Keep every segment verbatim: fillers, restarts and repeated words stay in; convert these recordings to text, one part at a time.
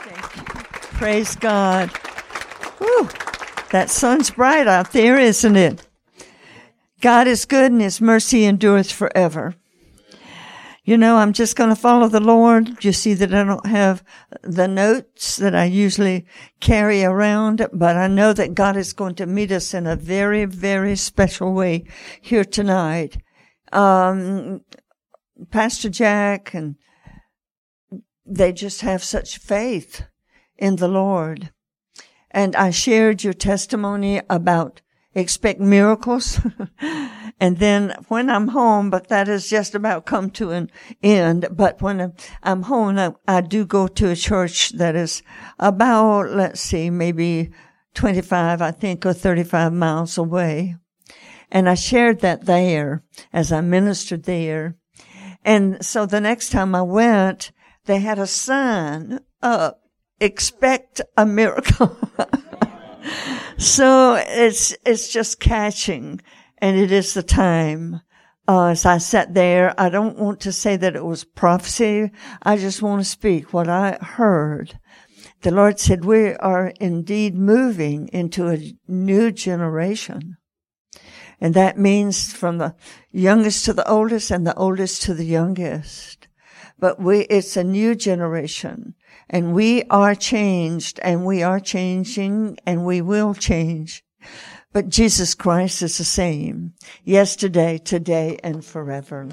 Praise God. Whew. That sun's bright out there, isn't it? God is good and His mercy endureth forever. You know, I'm just going to follow the Lord. You see that I don't have the notes that I usually carry around, but I know that God is going to meet us in a very, very special way here tonight. Um, Pastor Jack and they just have such faith in the Lord. And I shared your testimony about expect miracles. And then when I'm home, but that has just about come to an end. But when I'm home, I, I do go to a church that is about, let's see, maybe twenty-five, I think, or thirty-five miles away. And I shared that there as I ministered there. And so the next time I went, they had a sign up, expect a miracle. So it's, it's just catching, and it is the time. Uh, as I sat there, I don't want to say that it was prophecy. I just want to speak what I heard. The Lord said, we are indeed moving into a new generation. And that means from the youngest to the oldest and the oldest to the youngest. But we, it's a new generation. And we are changed, and we are changing, and we will change. But Jesus Christ is the same, yesterday, today, and forever.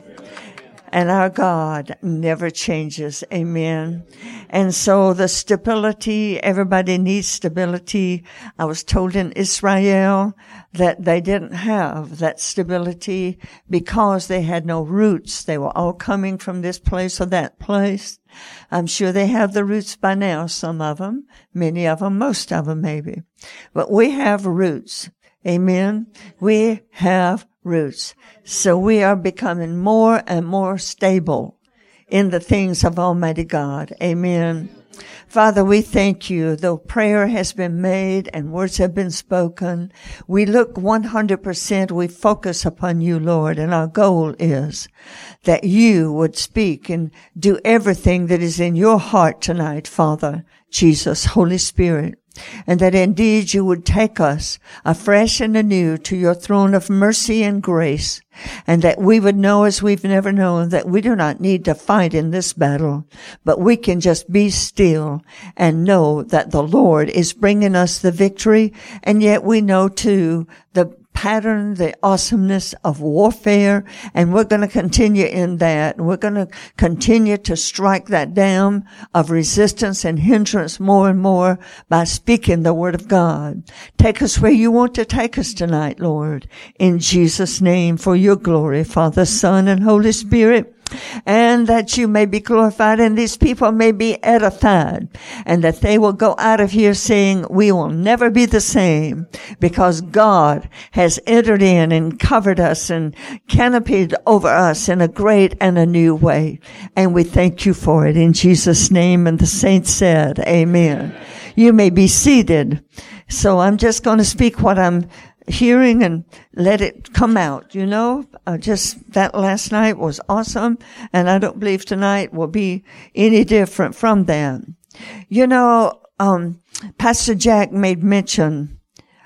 And our God never changes. Amen. And so the stability, everybody needs stability. I was told in Israel that they didn't have that stability because they had no roots. They were all coming from this place or that place. I'm sure they have the roots by now, some of them, many of them, most of them maybe. But we have roots. Amen. We have roots. So we are becoming more and more stable in the things of Almighty God. Amen. Father, we thank you. Though prayer has been made and words have been spoken, we look one hundred percent, we focus upon you, Lord, and our goal is that you would speak and do everything that is in your heart tonight, Father, Jesus, Holy Spirit. And that indeed you would take us afresh and anew to your throne of mercy and grace, and that we would know as we've never known that we do not need to fight in this battle, but we can just be still and know that the Lord is bringing us the victory. And yet we know too the pattern, the awesomeness of warfare, and we're going to continue in that. We're going to continue to strike that dam of resistance and hindrance more and more by speaking the word of God. Take us where you want to take us tonight, Lord, in Jesus' name, for your glory, Father, Son, and Holy Spirit. And that you may be glorified and these people may be edified, and that they will go out of here saying, we will never be the same, because God has entered in and covered us and canopied over us in a great and a new way. And we thank you for it in Jesus' name. And the saints said, amen. You may be seated. So I'm just going to speak what I'm hearing and let it come out, you know. Uh, just that last night was awesome, and I don't believe tonight will be any different from that. You know, um, Pastor Jack made mention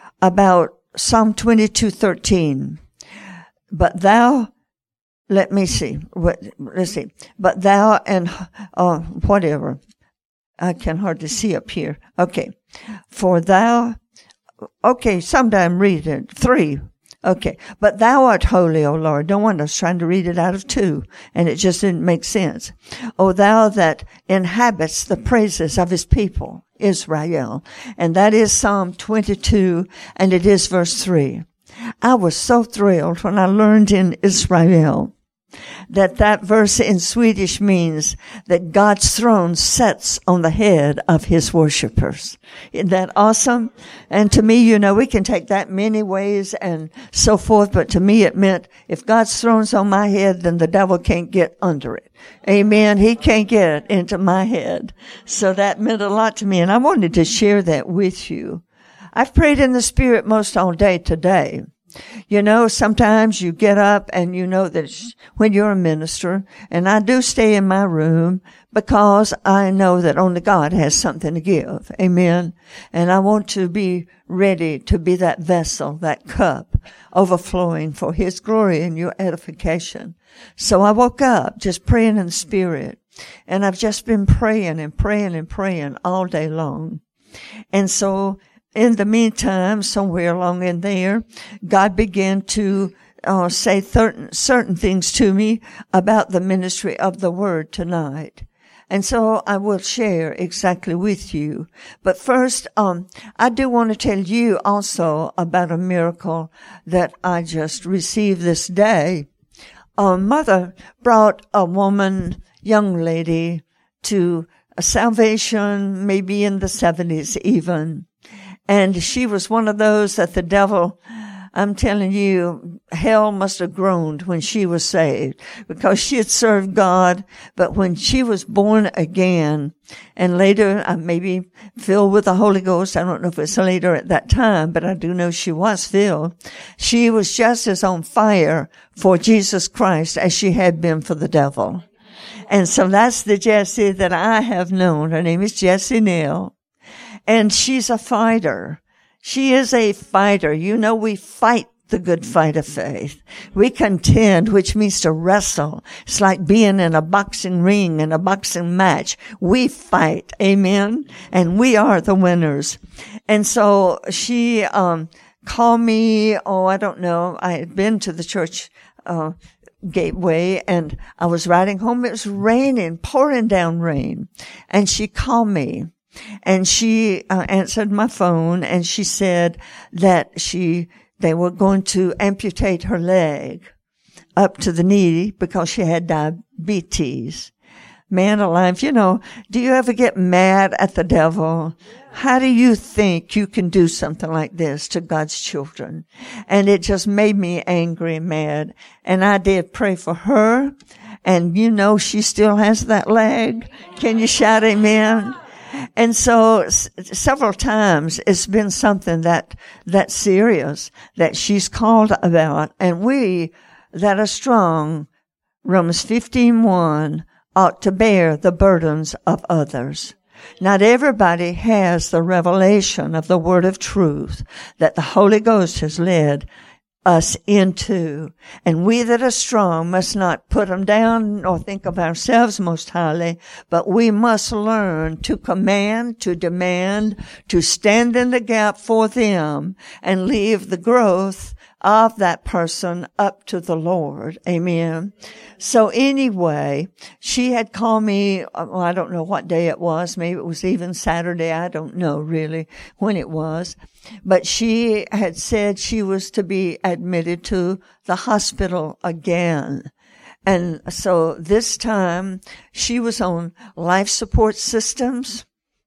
about Psalm twenty-two thirteen. But thou, let me see, what, let's see, but thou and, uh, whatever, I can hardly see up here. Okay. For thou, okay, sometime read it. Three. Okay. But thou art holy, O Lord. No one was trying to read it out of two, and it just didn't make sense. O thou that inhabits the praises of his people, Israel. And that is Psalm twenty-two, and it is verse three. I was so thrilled when I learned in Israel that that verse in Swedish means that God's throne sits on the head of his worshipers. Isn't that awesome? And to me, you know, we can take that many ways and so forth, but to me it meant if God's throne's on my head, then the devil can't get under it. Amen. He can't get into my head. So that meant a lot to me, and I wanted to share that with you. I've prayed in the Spirit most all day today. You know, sometimes you get up and you know that it's when you're a minister, and I do stay in my room because I know that only God has something to give. Amen. And I want to be ready to be that vessel, that cup overflowing for His glory and your edification. So I woke up just praying in the Spirit, and I've just been praying and praying and praying all day long. And so in the meantime, somewhere along in there, God began to uh, say certain, certain things to me about the ministry of the Word tonight. And so I will share exactly with you. But first, um, I do want to tell you also about a miracle that I just received this day. A mother brought a woman, young lady, to a salvation, maybe in the seventies even. And she was one of those that the devil, I'm telling you, hell must have groaned when she was saved, because she had served God. But when she was born again, and later uh, maybe filled with the Holy Ghost, I don't know if it's later at that time, but I do know she was filled. She was just as on fire for Jesus Christ as she had been for the devil. And so that's the Jessie that I have known. Her name is Jessie Neal. And she's a fighter. She is a fighter. You know, we fight the good fight of faith. We contend, which means to wrestle. It's like being in a boxing ring, in a boxing match. We fight. Amen. And we are the winners. And so she, um, called me, oh, I don't know. I had been to the church, uh, Gateway, and I was riding home. It was raining, pouring down rain. And she called me. And she uh, answered my phone, and she said that she they were going to amputate her leg up to the knee because she had diabetes. Man alive, you know, do you ever get mad at the devil? How do you think you can do something like this to God's children? And it just made me angry and mad. And I did pray for her, and you know she still has that leg. Can you shout amen? And so s- several times it's been something that, that's serious that she's called about. And we that are strong, Romans fifteen one, ought to bear the burdens of others. Not everybody has the revelation of the word of truth that the Holy Ghost has led us into. And we that are strong must not put them down or think of ourselves most highly, but we must learn to command, to demand, to stand in the gap for them and leave the growth of that person up to the Lord. Amen. So anyway, she had called me, well, I don't know what day it was. Maybe it was even Saturday. I don't know really when it was. But she had said she was to be admitted to the hospital again. And so this time she was on life support systems.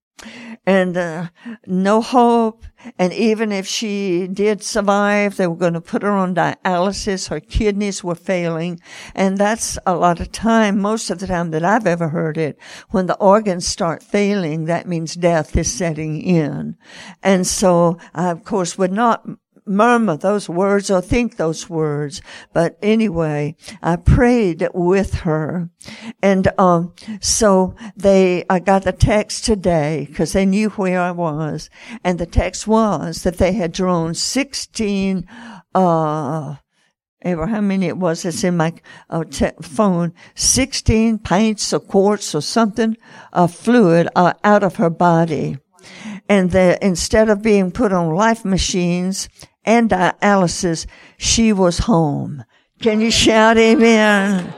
And uh, no hope. And even if she did survive, they were going to put her on dialysis. Her kidneys were failing. And that's a lot of time, most of the time that I've ever heard it. When the organs start failing, that means death is setting in. And so I, of course, would not murmur those words or think those words. But anyway, I prayed with her. And, um, so they, I got the text today because they knew where I was. And the text was that they had drawn sixteen, uh, ever how many it was, it's in my uh, te- phone, sixteen pints or quarts or something of fluid uh, out of her body. And the, instead of being put on life machines and dialysis, she was home. Can you shout amen?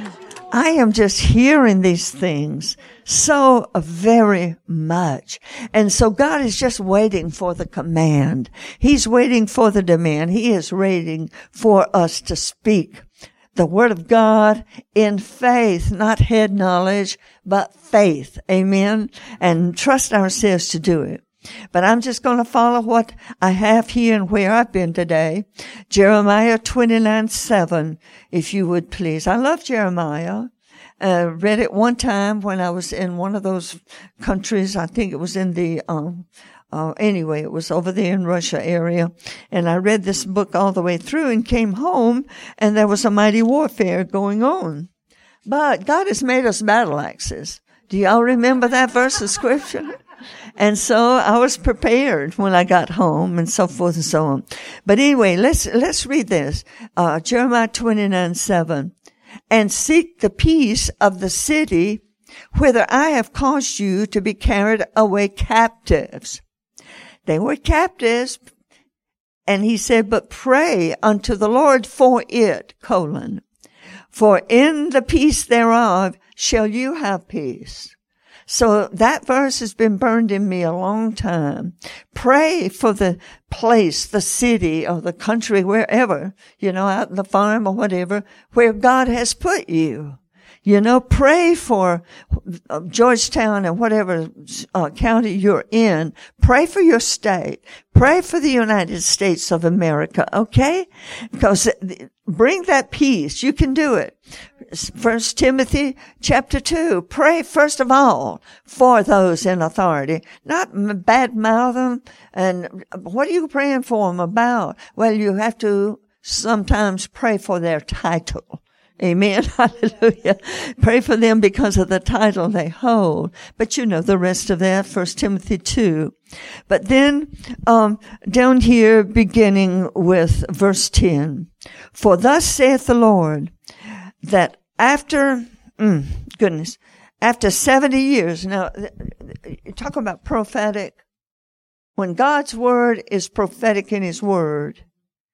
I am just hearing these things so very much. And so God is just waiting for the command. He's waiting for the demand. He is waiting for us to speak the word of God in faith, not head knowledge, but faith. Amen. And trust ourselves to do it. But I'm just going to follow what I have here and where I've been today. Jeremiah twenty-nine seven, if you would please. I love Jeremiah. Uh, read it one time when I was in one of those countries. I think it was in the, um, Uh, anyway, it was over there in Russia area. And I read this book all the way through and came home, and there was a mighty warfare going on. But God has made us battle axes. Do y'all remember that verse of scripture? And so I was prepared when I got home and so forth and so on. But anyway, let's, let's read this. Uh, Jeremiah twenty-nine seven. And seek the peace of the city whither I have caused you to be carried away captives. They were captives. And he said, but pray unto the Lord for it, colon. For in the peace thereof shall you have peace. So that verse has been burned in me a long time. Pray for the place, the city, or the country, wherever, you know, out in the farm or whatever, where God has put you. You know, pray for Georgetown and whatever uh, county you're in. Pray for your state. Pray for the United States of America, okay? Because bring that peace. You can do it. First Timothy chapter two. Pray first of all for those in authority. Not badmouth them. And what are you praying for them about? Well, you have to sometimes pray for their title. Amen. Hallelujah. Pray for them because of the title they hold. But you know the rest of that, First Timothy two. But then, um, down here, beginning with verse ten. For thus saith the Lord, that after, mm, goodness, after seventy years, now, talk about prophetic. When God's word is prophetic in his word,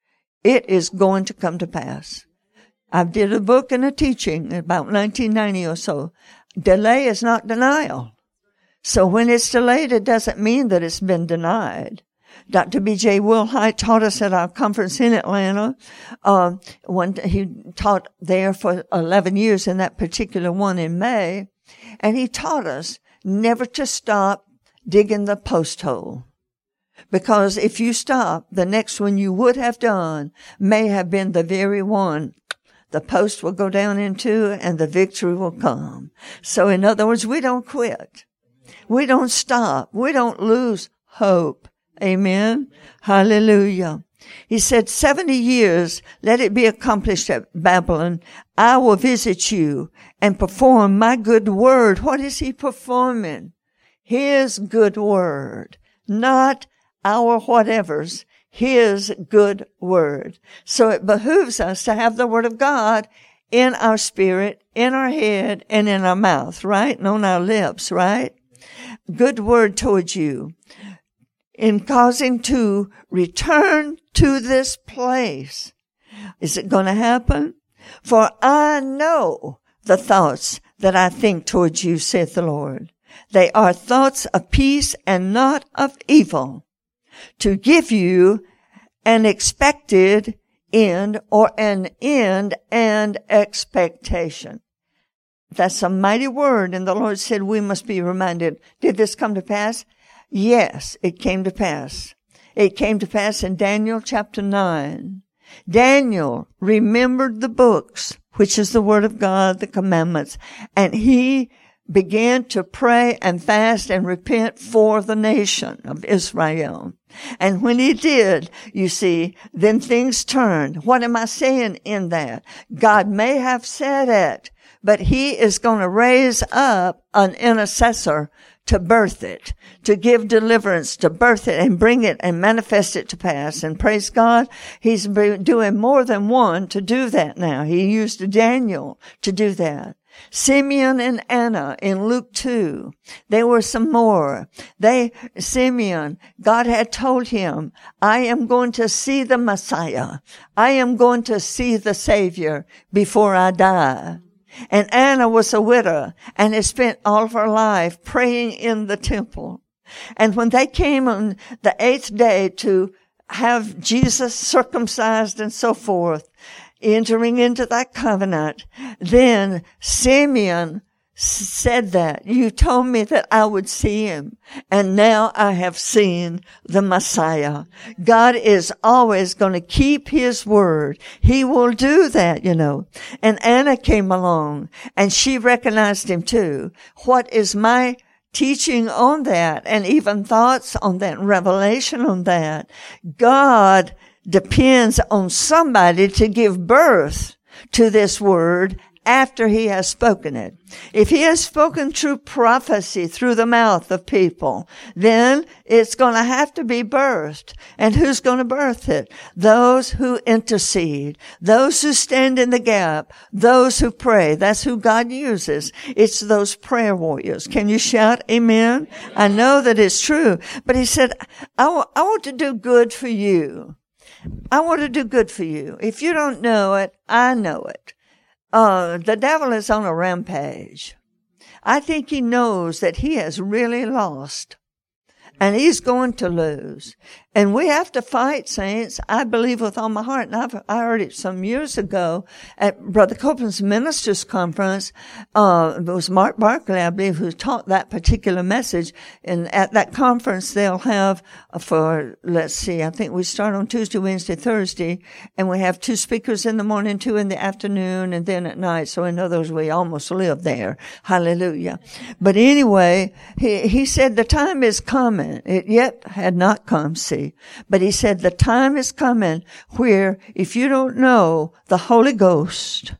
it is going to come to pass. I did a book and a teaching about nineteen ninety or so. Delay is not denial. So when it's delayed, it doesn't mean that it's been denied. Doctor B J Wilhite taught us at our conference in Atlanta. Uh, one, he taught there for eleven years in that particular one in May. And he taught us never to stop digging the post hole. Because if you stop, the next one you would have done may have been the very one the post will go down into and the victory will come. So in other words, we don't quit. We don't stop. We don't lose hope. Amen. Hallelujah. He said, seventy years, let it be accomplished at Babylon. I will visit you and perform my good word. What is he performing? His good word, not our whatevers. His good word. So it behooves us to have the word of God in our spirit, in our head, and in our mouth, right? And on our lips, right? Good word towards you. In causing to return to this place. Is it going to happen? For I know the thoughts that I think towards you, saith the Lord. They are thoughts of peace and not of evil, to give you an expected end, or an end and expectation. That's a mighty word, and the Lord said we must be reminded. Did this come to pass? Yes, it came to pass. It came to pass in Daniel chapter nine. Daniel remembered the books, which is the word of God, the commandments, and he began to pray and fast and repent for the nation of Israel. And when he did, you see, then things turned. What am I saying in that? God may have said it, but he is going to raise up an intercessor to birth it, to give deliverance, to birth it and bring it and manifest it to pass. And praise God, he's doing more than one to do that now. He used Daniel to do that. Simeon and Anna in Luke two. There were some more. They, Simeon, God had told him, I am going to see the Messiah. I am going to see the Savior before I die. And Anna was a widow and had spent all of her life praying in the temple. And when they came on the eighth day to have Jesus circumcised and so forth, entering into that covenant, then Simeon said that. You told me that I would see him, and now I have seen the Messiah. God is always going to keep his word. He will do that, you know. And Anna came along, and she recognized him too. What is my teaching on that, and even thoughts on that, and revelation on that. God depends on somebody to give birth to this word after he has spoken it. If he has spoken true prophecy through the mouth of people, then it's going to have to be birthed. And who's going to birth it? Those who intercede, those who stand in the gap, those who pray. That's who God uses. It's those prayer warriors. Can you shout amen? I know that it's true. But he said, I, w- I want to do good for you. I want to do good for you. If you don't know it, I know it. Uh, the devil is on a rampage. I think he knows that he has really lost. And he's going to lose. And we have to fight, saints. I believe with all my heart. And I've, I heard it some years ago at Brother Copeland's Ministers Conference. Uh, it was Mark Barkley, I believe, who taught that particular message. And at that conference, they'll have for, let's see, I think we start on Tuesday, Wednesday, Thursday. And we have two speakers in the morning, two in the afternoon, and then at night. So in other words, we almost live there. Hallelujah. But anyway, he, he said the time is coming. It yet had not come, see. But he said the time is coming where if you don't know the Holy Ghost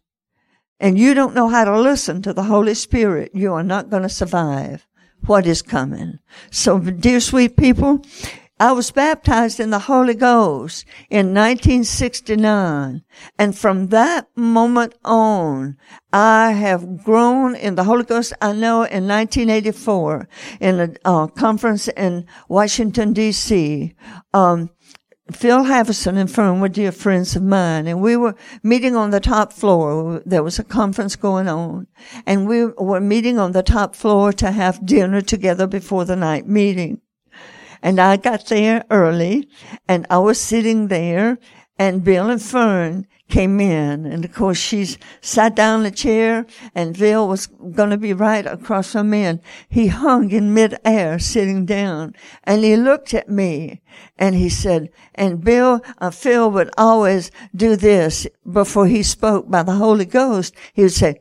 and you don't know how to listen to the Holy Spirit, you are not going to survive what is coming. So, dear sweet people, I was baptized in the Holy Ghost in nineteen sixty-nine. And from that moment on, I have grown in the Holy Ghost. I know in nineteen eighty-four, in a uh, conference in Washington, D C, um, Phil Havison and Fern were dear friends of mine, and we were meeting on the top floor. There was a conference going on, and we were meeting on the top floor to have dinner together before the night meeting. And I got there early, and I was sitting there, and Bill and Fern came in. And, of course, she sat down in a chair, and Bill was going to be right across from me. And he hung in midair, sitting down. And he looked at me, and he said, and Bill, uh, Phil would always do this before he spoke by the Holy Ghost. He would say,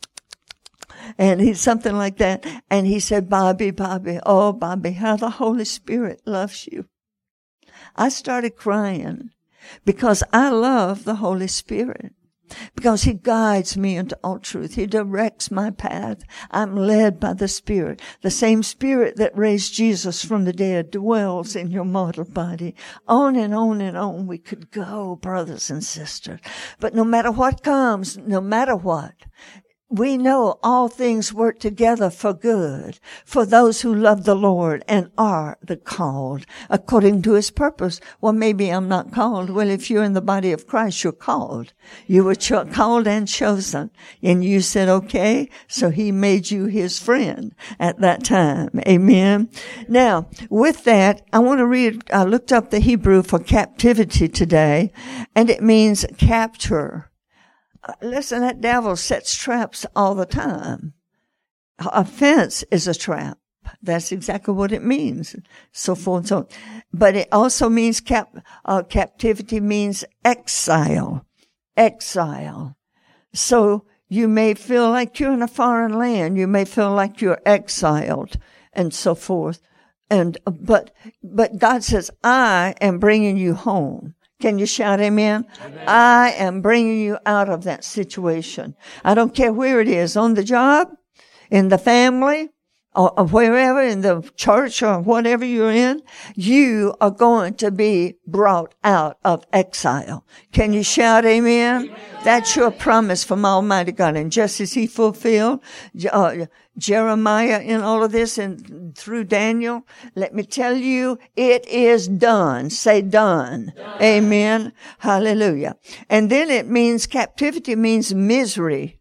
and he's something like that. And he said, Bobby, Bobby, oh, Bobby, how the Holy Spirit loves you. I started crying because I love the Holy Spirit, because he guides me into all truth. He directs my path. I'm led by the Spirit. The same Spirit that raised Jesus from the dead dwells in your mortal body. On and on and on we could go, brothers and sisters. But no matter what comes, no matter what, we know all things work together for good for those who love the Lord and are the called according to his purpose. Well, maybe I'm not called. Well, if you're in the body of Christ, you're called. You were cho- called and chosen. And you said, okay, so he made you his friend at that time. Amen. Now, with that, I want to read, I looked up the Hebrew for captivity today, and it means capture. Uh, listen, that devil sets traps all the time. Offense is a trap. That's exactly what it means. So forth and so on. But it also means cap, uh, captivity means exile. Exile. So you may feel like you're in a foreign land. You may feel like you're exiled and so forth. And, but, but God says, I am bringing you home. Can you shout amen? Amen? I am bringing you out of that situation. I don't care where it is, on the job, in the family, or, or wherever, in the church or whatever you're in, you are going to be brought out of exile. Can you shout amen? Amen. That's your promise from Almighty God. And just as he fulfilled uh, Jeremiah in all of this and through Daniel, let me tell you, it is done. Say done. Done. Amen. Hallelujah. And then it means, captivity means misery.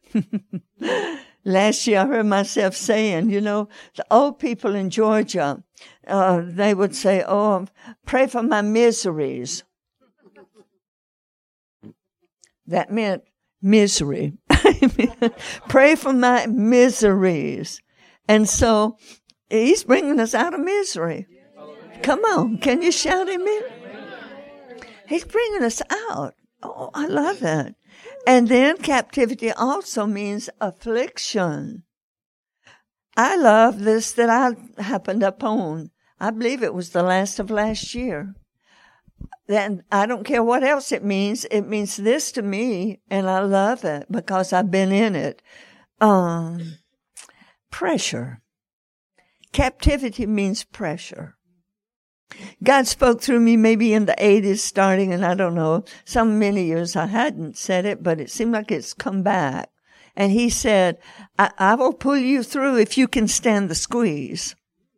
Last year I heard myself saying, you know, the old people in Georgia, uh, they would say, oh, pray for my miseries. That meant misery. Pray for my miseries. And so he's bringing us out of misery. Come on. Can you shout amen? He's bringing us out. Oh, I love that. And then captivity also means affliction. I love this that I happened upon. I believe it was the last of last year. Then I don't care what else it means. It means this to me, and I love it because I've been in it. Um, pressure. Captivity means pressure. God spoke through me maybe in the eighties starting, and I don't know, some many years I hadn't said it, but it seemed like it's come back. And he said, I, I will pull you through if you can stand the squeeze.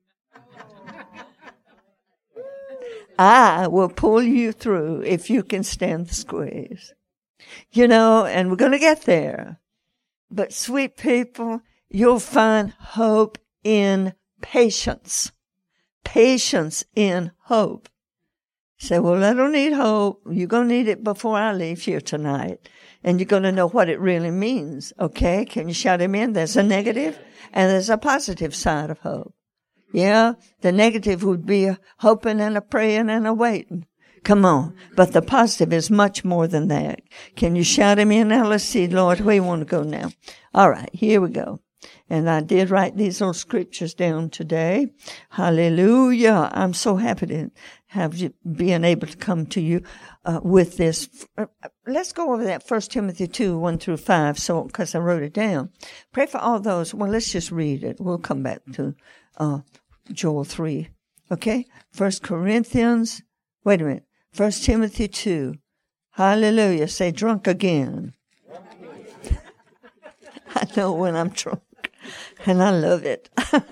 I will pull you through if you can stand the squeeze. You know, and we're going to get there. But sweet people, you'll find hope in patience. Patience in hope. You say, well, I don't need hope. You're going to need it before I leave here tonight. And you're going to know what it really means. Okay? Can you shout amen? There's a negative and there's a positive side of hope. Yeah? The negative would be a hoping and a praying and a waiting. Come on. But the positive is much more than that. Can you shout amen? Now let's see, Lord, where you want to go now? All right. Here we go. And I did write these little scriptures down today. Hallelujah. I'm so happy to have you being able to come to you uh, with this. Uh, let's go over that First Timothy two, one through five, so because I wrote it down. Pray for all those. Well, let's just read it. We'll come back to uh, Joel three. Okay? First Corinthians. Wait a minute. First Timothy two. Hallelujah. Say drunk again. I know when I'm drunk. And I love it.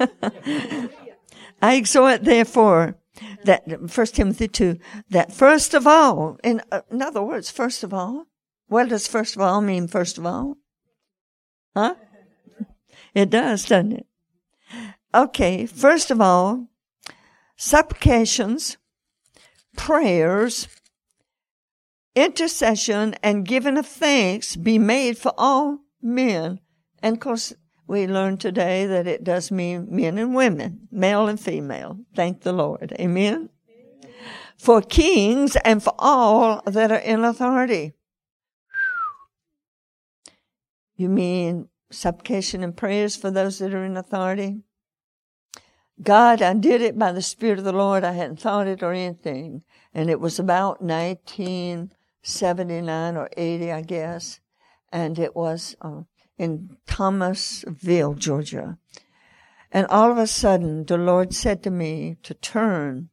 I exhort, therefore, that First Timothy two, that first of all, in, uh, in other words, first of all, what does first of all mean, first of all? Huh? It does, doesn't it? Okay, first of all, supplications, prayers, intercession, and giving of thanks be made for all men. And of course, we learned today that it does mean men and women, male and female. Thank the Lord. Amen? For kings and for all that are in authority. You mean supplication and prayers for those that are in authority? God, I did it by the Spirit of the Lord. I hadn't thought it or anything. And it was about nineteen seventy-nine or eighty, I guess. And it was Uh, in Thomasville, Georgia. And all of a sudden, the Lord said to me to turn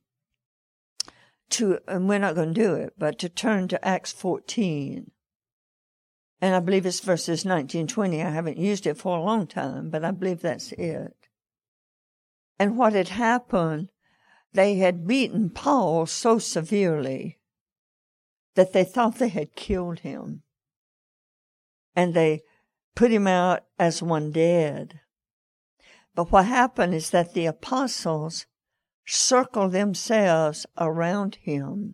to, and we're not going to do it, but to turn to Acts fourteen. And I believe it's verses nineteen, twenty. I haven't used it for a long time, but I believe that's it. And what had happened, they had beaten Paul so severely that they thought they had killed him. And they put him out as one dead. But what happened is that the apostles circled themselves around him.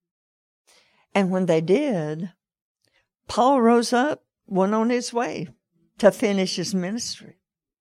And when they did, Paul rose up, went on his way to finish his ministry.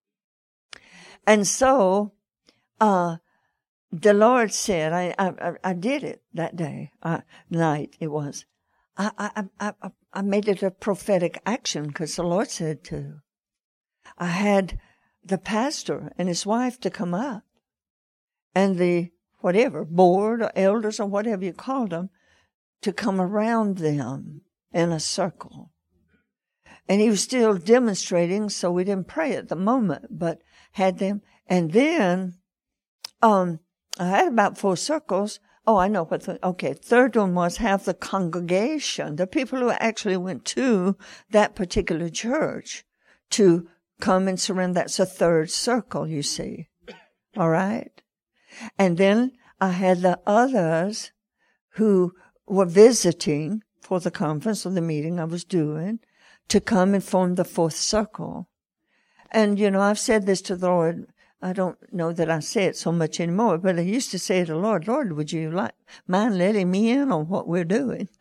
And so, uh, the Lord said, I, I, I did it that day, uh, night it was. I, I, I, I I made it a prophetic action because the Lord said to. I had the pastor and his wife to come up and the whatever, board or elders or whatever you called them, to come around them in a circle. And he was still demonstrating, so we didn't pray at the moment, but had them. And then um, I had about four circles. Oh, I know what the, okay, third one was have the congregation, the people who actually went to that particular church to come and surrender. That's a third circle, you see. All right? And then I had the others who were visiting for the conference or the meeting I was doing to come and form the fourth circle. And, you know, I've said this to the Lord. I don't know that I say it so much anymore, but I used to say to the Lord, Lord, would you like mind letting me in on what we're doing?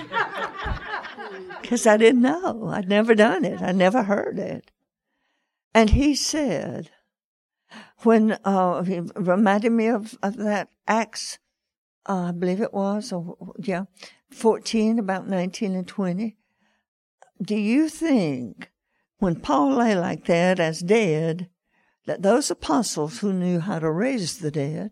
Because I didn't know. I'd never done it. I never heard it. And he said, when uh, he reminded me of, of that Acts, uh, I believe it was, or, yeah, fourteen, about nineteen and twenty. Do you think when Paul lay like that as dead, that those apostles who knew how to raise the dead,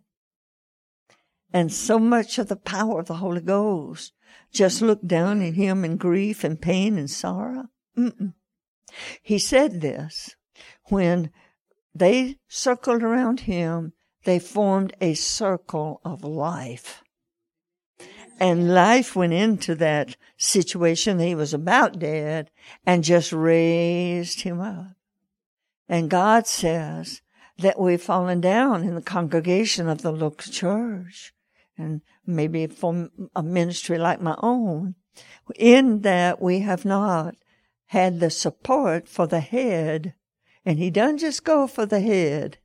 and so much of the power of the Holy Ghost, just looked down at him in grief and pain and sorrow? Mm-mm. He said this, when they circled around him, they formed a circle of life. And life went into that situation. He was about dead and just raised him up. And God says that we've fallen down in the congregation of the local church, and maybe for a ministry like my own, in that we have not had the support for the head. And he doesn't just go for the head.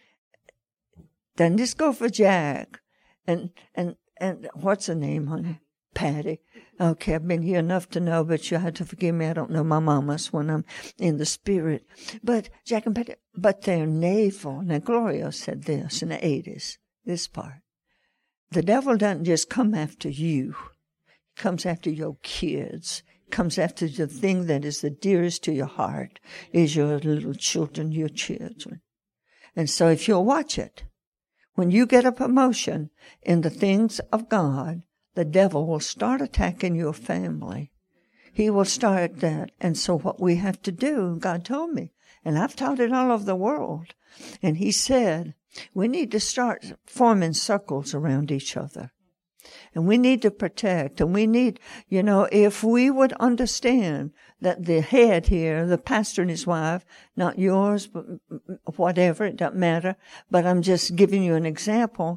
Doesn't just go for Jack. And, and, and what's her name, honey? Patty. Okay, I've been here enough to know, but you have to forgive me. I don't know my mamas when I'm in the spirit. But Jack and Patty, but they're navel. Now, Gloria said this in the eighties, this part. The devil doesn't just come after you. He comes after your kids. Comes after the thing that is the dearest to your heart, is your little children, your children. And so if you'll watch it, when you get a promotion in the things of God, the devil will start attacking your family. He will start that. And so what we have to do, God told me, and I've taught it all over the world, and he said, we need to start forming circles around each other. And we need to protect, and we need, you know, if we would understand that the head here, the pastor and his wife, not yours, but whatever, it doesn't matter, but I'm just giving you an example.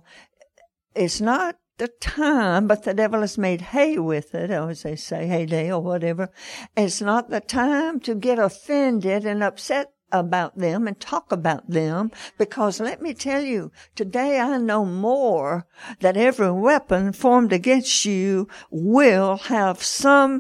It's not the time, but the devil has made hay with it, or as they say, heyday or whatever. It's not the time to get offended and upset about them and talk about them, because let me tell you, today I know more that every weapon formed against you will have some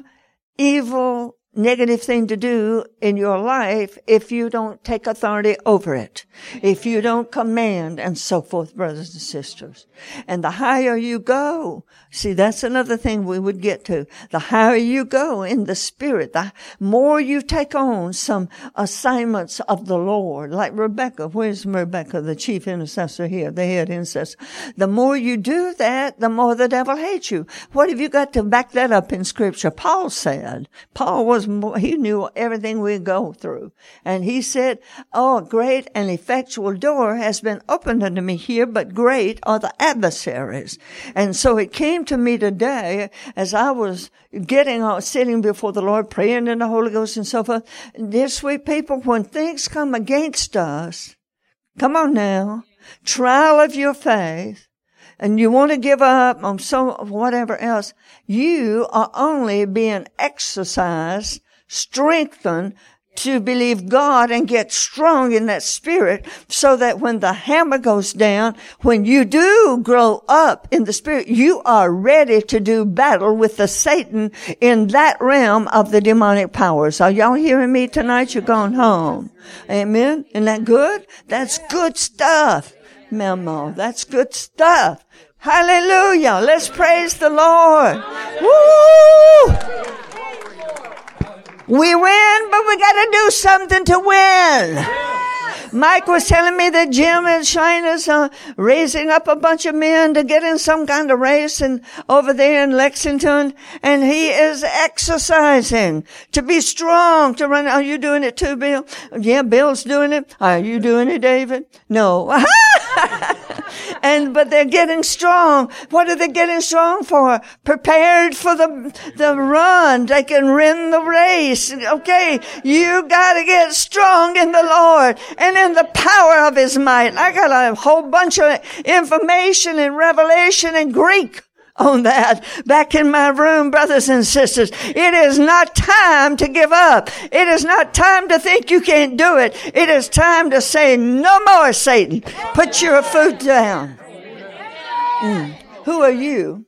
evil, negative thing to do in your life if you don't take authority over it, if you don't command, and so forth, brothers and sisters. And the higher you go, see, that's another thing we would get to. The higher you go in the spirit, the more you take on some assignments of the Lord. Like Rebecca, where's Rebecca, the chief intercessor here, the head intercessor? The more you do that, the more the devil hates you. What have you got to back that up in Scripture? Paul said, Paul was He knew everything we go through. And he said, oh, great and effectual door has been opened unto me here, but great are the adversaries. And so it came to me today as I was getting on, sitting before the Lord, praying in the Holy Ghost and so forth. Dear sweet people, when things come against us, come on now, trial of your faith, and you want to give up on so whatever else, you are only being exercised, strengthened to believe God and get strong in that spirit, so that when the hammer goes down, when you do grow up in the spirit, you are ready to do battle with the Satan in that realm of the demonic powers. Are y'all hearing me tonight? You're going home. Amen? Isn't that good? That's good stuff, Memo. That's good stuff. Hallelujah. Let's praise the Lord. Woo! We win, but we got to do something to win. Mike was telling me that Jim and Shina's uh, raising up a bunch of men to get in some kind of race and over there in Lexington, and he is exercising to be strong, to run. Are you doing it too, Bill? Yeah, Bill's doing it. Are you doing it, David? No. And, but they're getting strong. What are they getting strong for? Prepared for the, the run. They can win the race. Okay. You gotta get strong in the Lord and in the power of His might. I got a whole bunch of information and revelation in Greek on that back in my room, brothers and sisters. It is not time to give up. It is not time to think you can't do it. It is time to say, no more, Satan. Put your foot down. Mm. Who are you?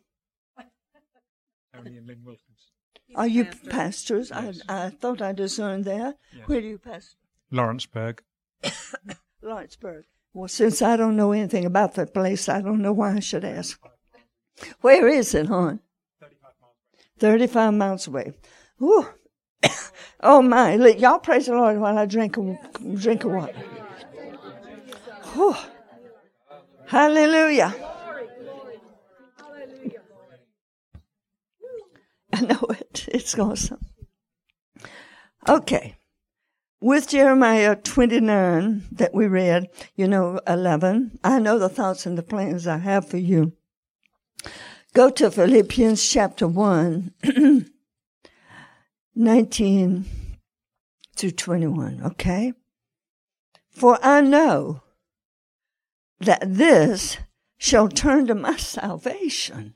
Are you pastors? Yes. I, I thought I discerned that. Yes. Where do you pastor? Lawrenceburg. Lawrenceburg. Well, since I don't know anything about that place, I don't know why I should ask. Where is it, hon? thirty-five miles away. Whew. Oh, my. Y'all praise the Lord while I drink a, drink of water. Whew. Hallelujah. I know it. It's awesome. Okay. With Jeremiah twenty-nine that we read, you know, eleven, I know the thoughts and the plans I have for you. Go to Philippians chapter one, nineteen through twenty-one, okay? For I know that this shall turn to my salvation.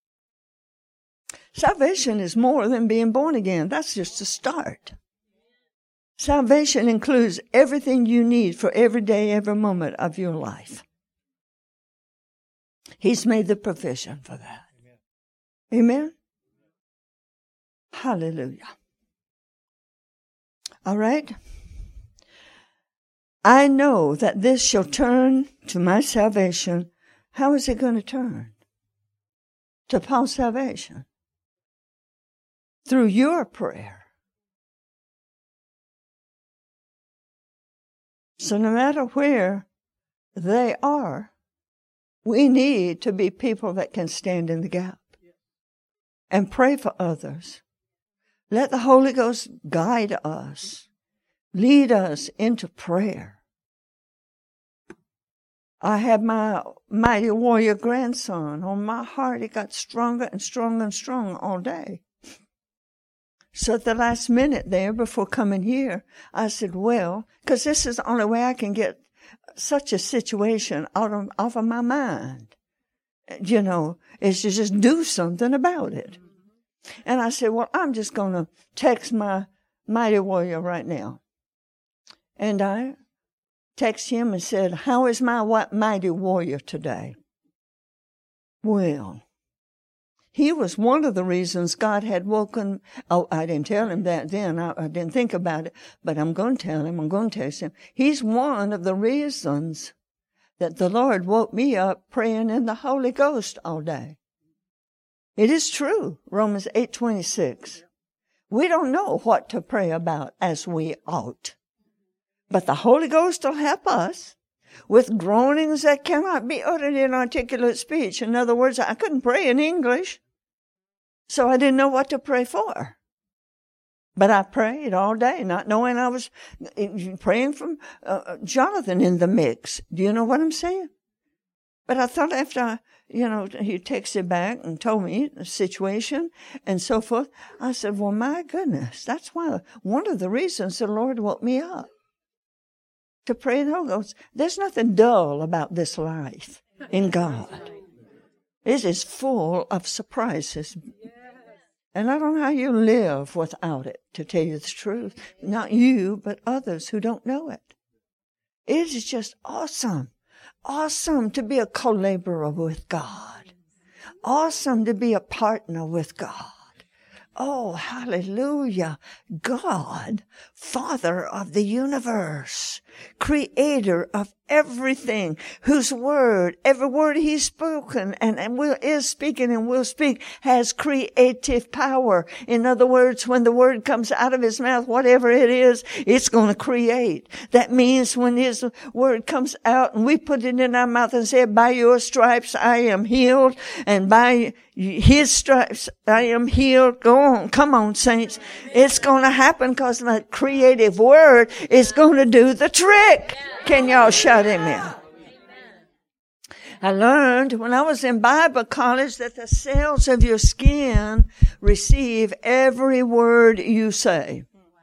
Salvation is more than being born again. That's just a start. Salvation includes everything you need for every day, every moment of your life. He's made the provision for that. Amen? Amen? Hallelujah. All right? I know that this shall turn to my salvation. How is it going to turn? To Paul's salvation. Through your prayer. So no matter where they are, we need to be people that can stand in the gap and pray for others. Let the Holy Ghost guide us, lead us into prayer. I had my mighty warrior grandson on my heart. He got stronger and stronger and stronger all day. So at the last minute there, before coming here, I said, well, because this is the only way I can get such a situation out of, off of my mind, you know, is to just do something about it. And I said, well, I'm just going to text my mighty warrior right now. And I texted him and said, how is my mighty warrior today? Well, he was one of the reasons God had woken. Oh, I didn't tell him that then. I, I didn't think about it. But I'm going to tell him. I'm going to text him. He's one of the reasons that the Lord woke me up praying in the Holy Ghost all day. It is true. Romans eight twenty-six. We don't know what to pray about as we ought. But the Holy Ghost will help us with groanings that cannot be uttered in articulate speech. In other words, I couldn't pray in English. So I didn't know what to pray for. But I prayed all day, not knowing I was praying from uh, Jonathan in the mix. Do you know what I'm saying? But I thought after, I, you know, he texted back and told me the situation and so forth, I said, well, my goodness, that's why one of the reasons the Lord woke me up to pray in the Holy Ghost. There's nothing dull about this life in God. It is full of surprises. And I don't know how you live without it, to tell you the truth. Not you, but others who don't know it. It is just awesome. Awesome to be a co-laborer with God. Awesome to be a partner with God. Oh, hallelujah. God, Father of the universe, Creator of everything, whose word, every word He's spoken and, and will, is speaking and will speak, has creative power. In other words, when the word comes out of His mouth, whatever it is, it's going to create. That means when His word comes out and we put it in our mouth and say, by your stripes I am healed, and by His stripes I am healed. Go on. Come on, saints. It's going to happen because that creative word is going to do the trick. Can y'all shout amen? I learned when I was in Bible college that the cells of your skin receive every word you say.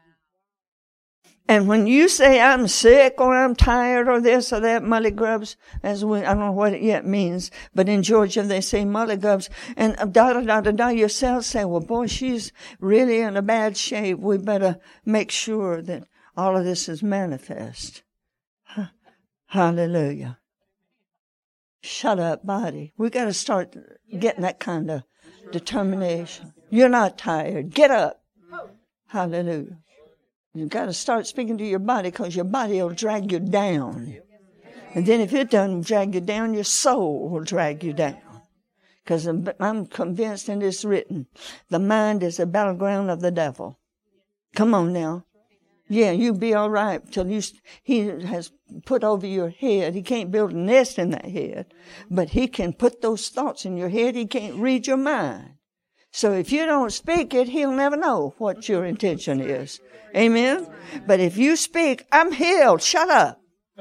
And when you say I'm sick or I'm tired or this or that, mullygrubs, as we, I don't know what it yet means, but in Georgia they say mullygrubs, and da da da da da, your cells say, well, boy, she's really in a bad shape. We better make sure that all of this is manifest. Hallelujah. Shut up, body. We got to start getting that kind of determination. You're not tired. Get up. Hallelujah. You've got to start speaking to your body because your body will drag you down. And then if it doesn't drag you down, your soul will drag you down. Because I'm convinced, and it's written, the mind is a battleground of the devil. Come on now. Yeah, you'll be all right till you, he has put over your head. He can't build a nest in that head, but he can put those thoughts in your head. He can't read your mind. So if you don't speak it, he'll never know what your intention is. Amen? But if you speak, I'm healed, shut up.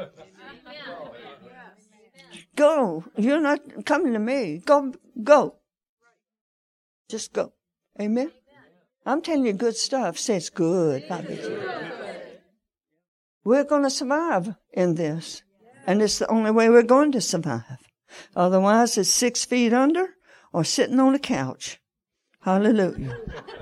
Go. You're not coming to me. Go. Go. Just go. Amen? I'm telling you good stuff. Say it's good. We're going to survive in this. And it's the only way we're going to survive. Otherwise, it's six feet under or sitting on a couch. Hallelujah.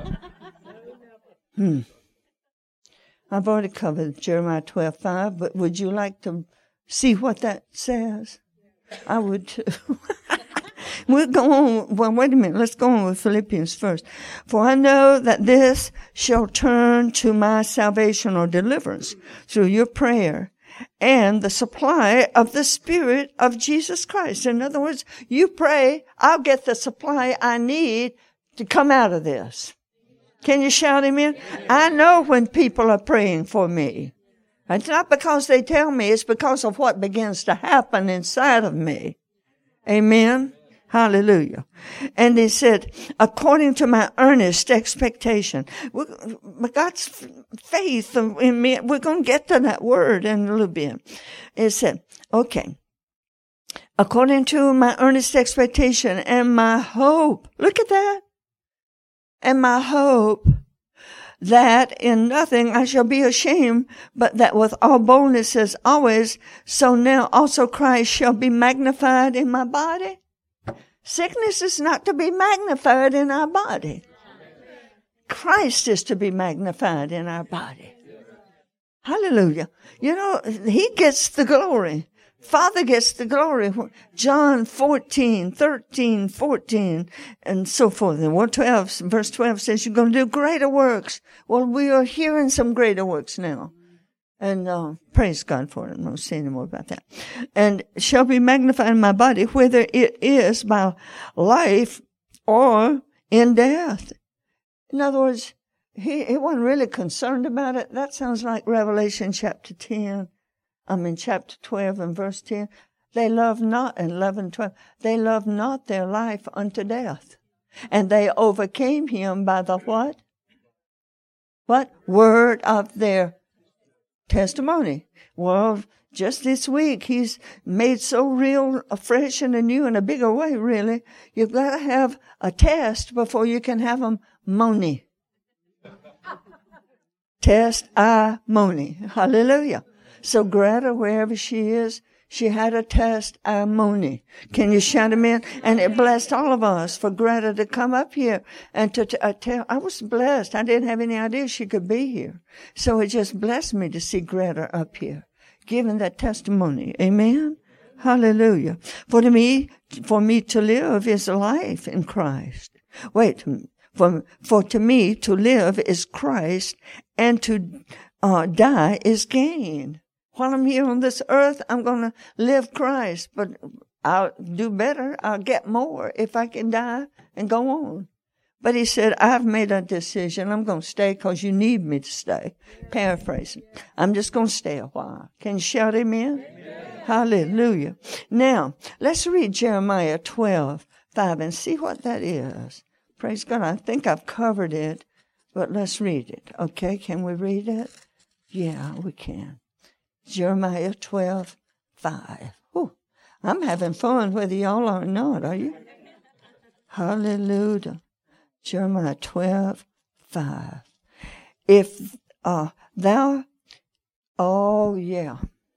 Hmm. I've already covered Jeremiah twelve five, but would you like to see what that says? I would too. We'll go on. Well, wait a minute. Let's go on with Philippians first. For I know that this shall turn to my salvation or deliverance through your prayer and the supply of the Spirit of Jesus Christ. In other words, you pray, I'll get the supply I need to come out of this. Can you shout amen? I know when people are praying for me. It's not because they tell me, it's because of what begins to happen inside of me. Amen? Hallelujah. And he said, according to my earnest expectation. God's faith in me, we're going to get to that word in a little bit. It said, okay. According to my earnest expectation and my hope. Look at that. And my hope that in nothing I shall be ashamed, but that with all boldness as always, so now also Christ shall be magnified in my body. Sickness is not to be magnified in our body. Christ is to be magnified in our body. Hallelujah. You know, he gets the glory. Father gets the glory. John fourteen, thirteen, fourteen, and so forth. And what twelve, verse twelve says you're going to do greater works. Well, we are hearing some greater works now. And uh, praise God for it. I won't say any more about that. And shall be magnified in my body, whether it is by life or in death. In other words, he, he wasn't really concerned about it. That sounds like Revelation chapter ten. I mean, chapter twelve and verse ten. They love not, eleven, twelve, they love not their life unto death. And they overcame him by the what? What? Word of their testimony. Well, just this week, he's made so real, fresh and anew in a bigger way, really. You've got to have a test before you can have them money. Test, I, money. Hallelujah. So Greta, wherever she is, she had a testimony. Can you shout amen? And it blessed all of us for Greta to come up here and to, to uh, tell. I was blessed. I didn't have any idea she could be here. So it just blessed me to see Greta up here, giving that testimony. Amen? Hallelujah. For to me, for me to live is life in Christ. Wait, for, for to me to live is Christ, and to uh, die is gain. While I'm here on this earth, I'm going to live Christ, but I'll do better. I'll get more if I can die and go on. But he said, I've made a decision. I'm going to stay because you need me to stay. Paraphrasing. I'm just going to stay a while. Can you shout amen? Amen. Hallelujah. Now, let's read Jeremiah twelve five and see what that is. Praise God. I think I've covered it, but let's read it. Okay, can we read it? Yeah, we can. Jeremiah twelve five. Ooh, I'm having fun whether y'all are or not, are you? Hallelujah. Jeremiah twelve five. If uh, thou, oh yeah.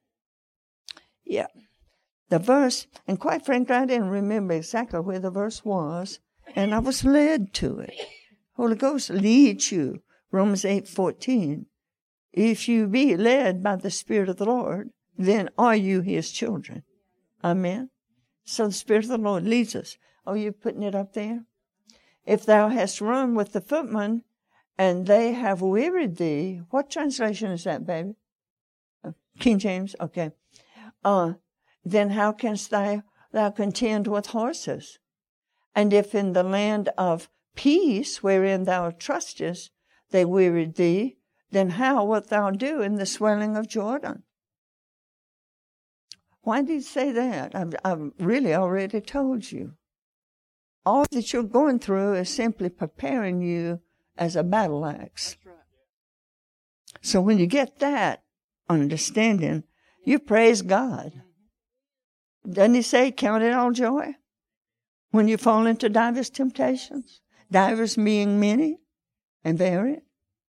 Yeah. The verse, and quite frankly, I didn't remember exactly where the verse was, and I was led to it. Holy Ghost leads you. Romans eight fourteen. If you be led by the Spirit of the Lord, then are you his children. Amen. So the Spirit of the Lord leads us. Oh, you're putting it up there? If thou hast run with the footmen, and they have wearied thee. What translation is that, baby? King James? Okay. Uh, then how canst thou, thou contend with horses? And if in the land of peace, wherein thou trustest, they wearied thee, then how wilt thou do in the swelling of Jordan? Why did he say that? I've, I've really already told you. All that you're going through is simply preparing you as a battle axe. That's right. So when you get that understanding, you praise God. Doesn't he say, count it all joy when you fall into divers temptations? Divers being many and varied.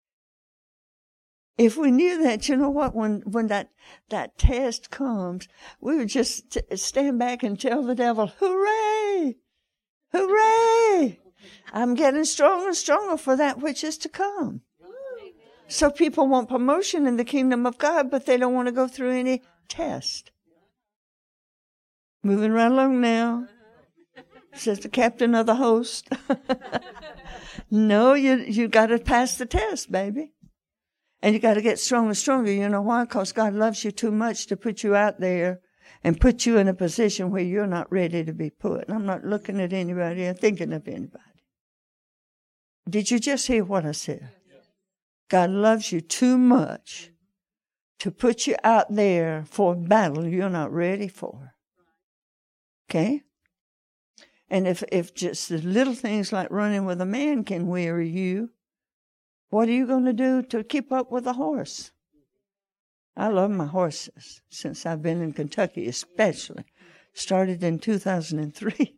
If we knew that, you know what, when, when that, that test comes, we would just t- stand back and tell the devil, hooray, hooray, I'm getting stronger and stronger for that which is to come. So people want promotion in the kingdom of God, but they don't want to go through any test. Moving right along now, says the captain of the host. No, you you got to pass the test, baby. And you got to get stronger and stronger. You know why? Because God loves you too much to put you out there and put you in a position where you're not ready to be put. And I'm not looking at anybody or thinking of anybody. Did you just hear what I said? God loves you too much to put you out there for a battle you're not ready for. Okay? And if, if just the little things like running with a man can weary you, what are you going to do to keep up with a horse? I love my horses since I've been in Kentucky, especially. Started in two thousand three.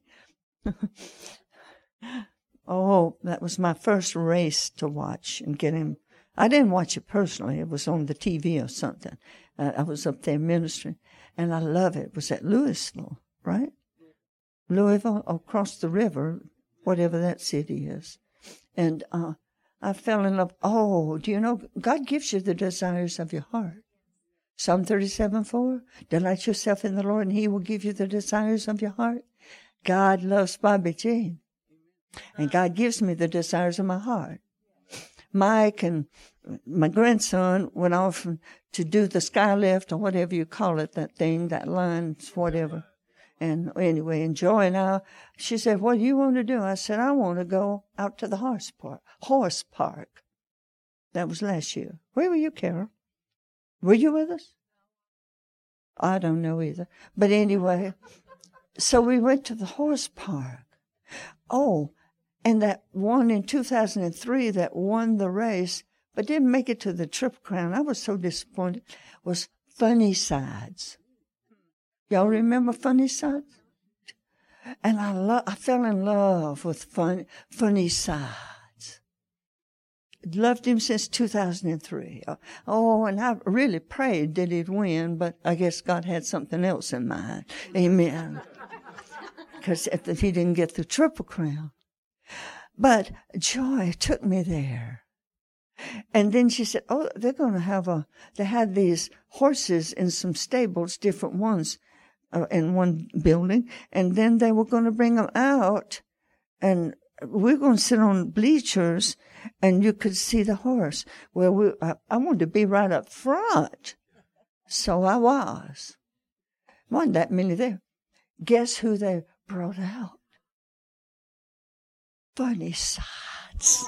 Oh, that was my first race to watch and get him. I didn't watch it personally. It was on the T V or something. Uh, I was up there ministering, and I love it. It was at Louisville, right? Louisville, across the river, whatever that city is. And uh, I fell in love. Oh, do you know, God gives you the desires of your heart. Psalm thirty-seven four, delight yourself in the Lord, and he will give you the desires of your heart. God loves Bobby Jean, and God gives me the desires of my heart. Mike and my grandson went off to do the sky lift or whatever you call it, that thing, that line, whatever. And anyway, and Joy and I, she said, what do you want to do? I said, I want to go out to the horse park. Horse park. That was last year. Where were you, Carol? Were you with us? I don't know either. But anyway, so we went to the horse park. Oh, and that one in two thousand three that won the race, but didn't make it to the Triple Crown, I was so disappointed, was Funny Sides. Y'all remember Funny Sides? And I lo- I fell in love with fun- Funny Sides. Loved him since two thousand three. Oh, and I really prayed that he'd win, but I guess God had something else in mind. Amen. Because he didn't get the Triple Crown. But Joy took me there. And then she said, oh, they're going to have a, they had these horses in some stables, different ones, uh, in one building. And then they were going to bring them out, and we're going to sit on bleachers, and you could see the horse. Well, we, I, I wanted to be right up front. So I was. Wasn't that many there. Guess who they brought out? Funny Sides.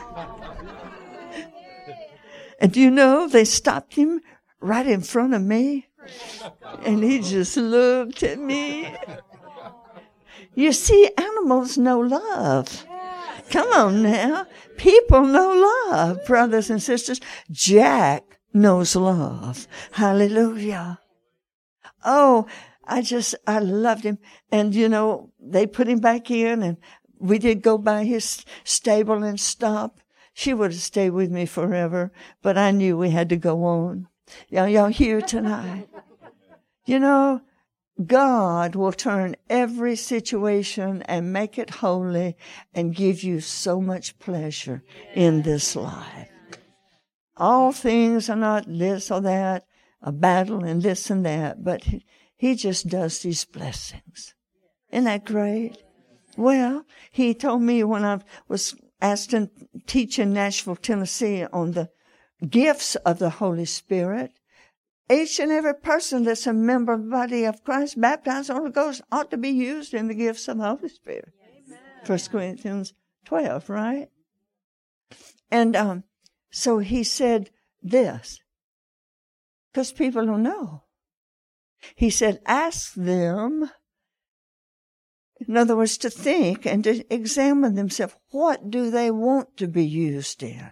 And do you know, they stopped him right in front of me, and he just looked at me. You see, animals know love. Come on now. People know love, brothers and sisters. Jack knows love. Hallelujah. Oh, I just, I loved him. And, you know, they put him back in, and we did go by his stable and stop. She would have stayed with me forever, but I knew we had to go on. Y'all, y'all here tonight? You know, God will turn every situation and make it holy and give you so much pleasure in this life. All things are not this or that, a battle and this and that, but he, he just does these blessings. Isn't that great? Well, he told me when I was asked to teach in Nashville, Tennessee on the gifts of the Holy Spirit, each and every person that's a member of the body of Christ, baptized in the Holy Ghost, ought to be used in the gifts of the Holy Spirit. Amen. First Corinthians twelve, right? And um, so he said this, because people don't know. He said, ask them, in other words, to think and to examine themselves. What do they want to be used in?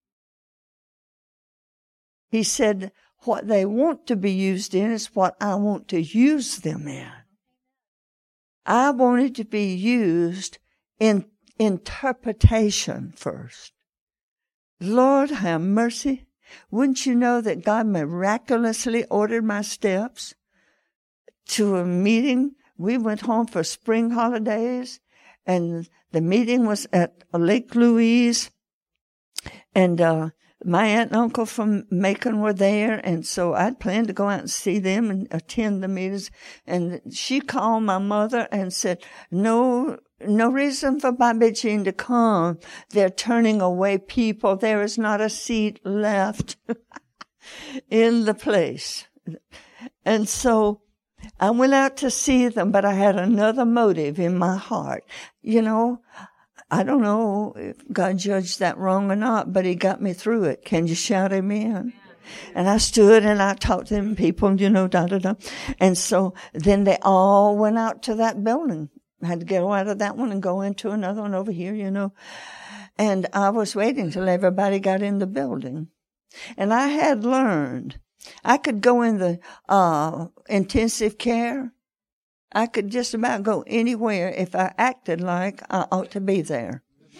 He said, what they want to be used in is what I want to use them in. I wanted to be used in interpretation first. Lord, have mercy. Wouldn't you know that God miraculously ordered my steps to a meeting? We went home for spring holidays, and the meeting was at Lake Louise, and uh, my aunt and uncle from Macon were there, and so I'd planned to go out and see them and attend the meetings. And she called my mother and said, no, no reason for Bobby Jean to come. They're turning away people. There is not a seat left in the place. And so I went out to see them, but I had another motive in my heart. You know, I don't know if God judged that wrong or not, but he got me through it. Can you shout amen? And I stood and I talked to them people, you know, da, da, da. And so then they all went out to that building. I had to get out of that one and go into another one over here, you know. And I was waiting till everybody got in the building. And I had learned I could go in the uh intensive care. I could just about go anywhere if I acted like I ought to be there.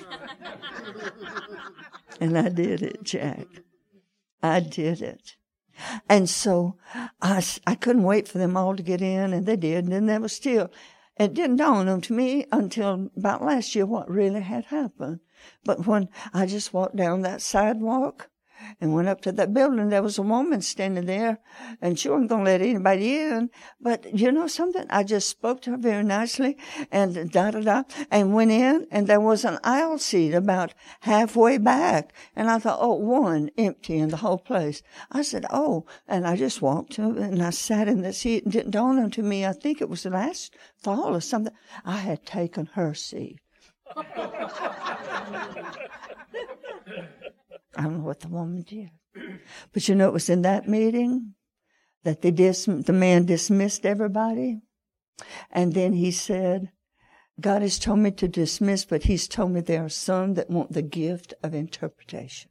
And I did it, Jack. I did it. And so I, I couldn't wait for them all to get in, and they did. And then there was still, it didn't dawn on to me until about last year what really had happened. But when I just walked down that sidewalk and went up to that building, there was a woman standing there, and she wasn't going to let anybody in. But you know something? I just spoke to her very nicely, and da-da-da, and went in, and there was an aisle seat about halfway back. And I thought, oh, one empty in the whole place. I said, oh, and I just walked to it, and I sat in the seat, and it didn't dawn on to me, I think it was last fall or something, I had taken her seat. I don't know what the woman did. But you know, it was in that meeting that they dis- the man dismissed everybody. And then he said, God has told me to dismiss, but he's told me there are some that want the gift of interpretation.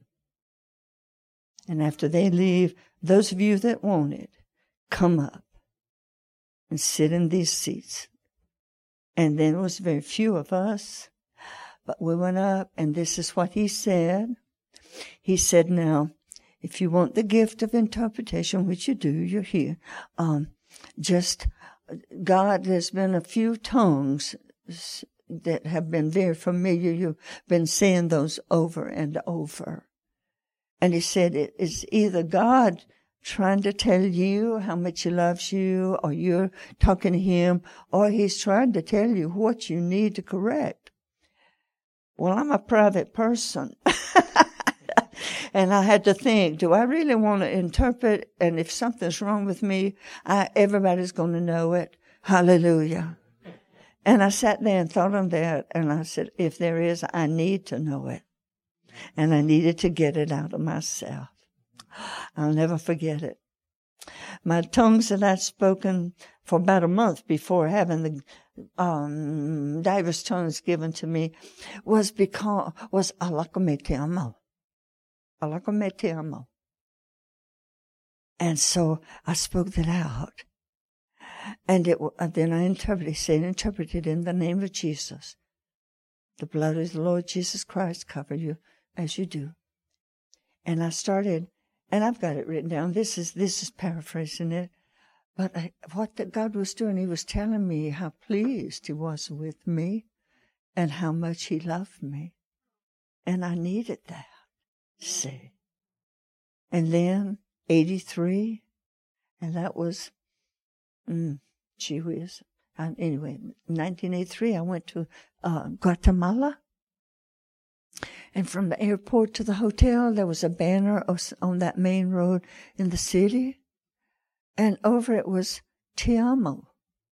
And after they leave, those of you that want it, come up and sit in these seats. And then it was very few of us, but we went up, and this is what he said. He said, now, if you want the gift of interpretation, which you do, you're here, um, just, God, there's been a few tongues that have been very familiar. You've been saying those over and over. And he said, it is either God trying to tell you how much he loves you, or you're talking to him, or he's trying to tell you what you need to correct. Well, I'm a private person. And I had to think, do I really want to interpret? And if something's wrong with me, I, everybody's going to know it. Hallelujah. And I sat there and thought on that. And I said, if there is, I need to know it. And I needed to get it out of myself. I'll never forget it. My tongues that I'd spoken for about a month before having the um, diverse tongues given to me was because, was alakometiamo. Alakometiamo. And so I spoke that out. And it, then I interpreted, said, interpreted in the name of Jesus. The blood of the Lord Jesus Christ cover you as you do. And I started, and I've got it written down. This is, this is paraphrasing it. But I, what the God was doing, he was telling me how pleased he was with me and how much he loved me. And I needed that. See. And then eighty-three, and that was, mm, gee whiz. And anyway, nineteen eighty-three, I went to uh, Guatemala. And from the airport to the hotel, there was a banner on that main road in the city. And over it was, Te amo.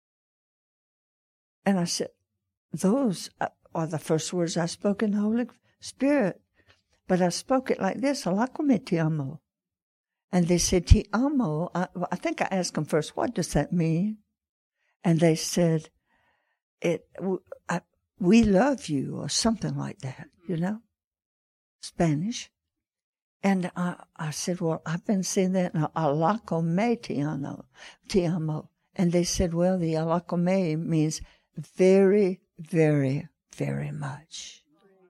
And I said, those are the first words I spoke in the Holy Spirit. But I spoke it like this, Alakome te amo. And they said, Te amo. I, I think I asked them first, what does that mean? And they said, "It, I, we love you," or something like that, you know, Spanish. And I, I said, well, I've been saying that in Alaco me te amo, te amo. And they said, well, the Alaco me means very, very, very much.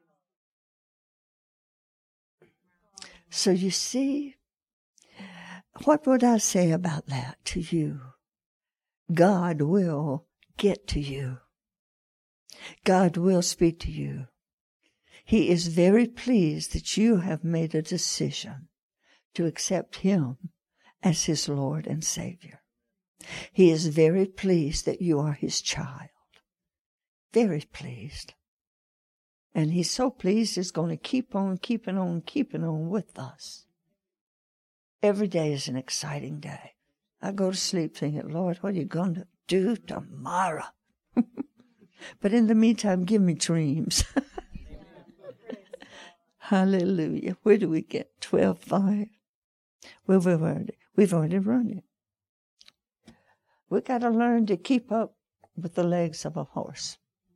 So you see, what would I say about that to you? God will get to you. God will speak to you. He is very pleased that you have made a decision to accept Him as His Lord and Savior. He is very pleased that you are His child. Very pleased. And He's so pleased He's going to keep on, keeping on, keeping on with us. Every day is an exciting day. I go to sleep thinking, Lord, what are you going to do tomorrow? But in the meantime, give me dreams. Hallelujah. Where do we get twelve five? Well, we've already, we've already run it. We've got to learn to keep up with the legs of a horse.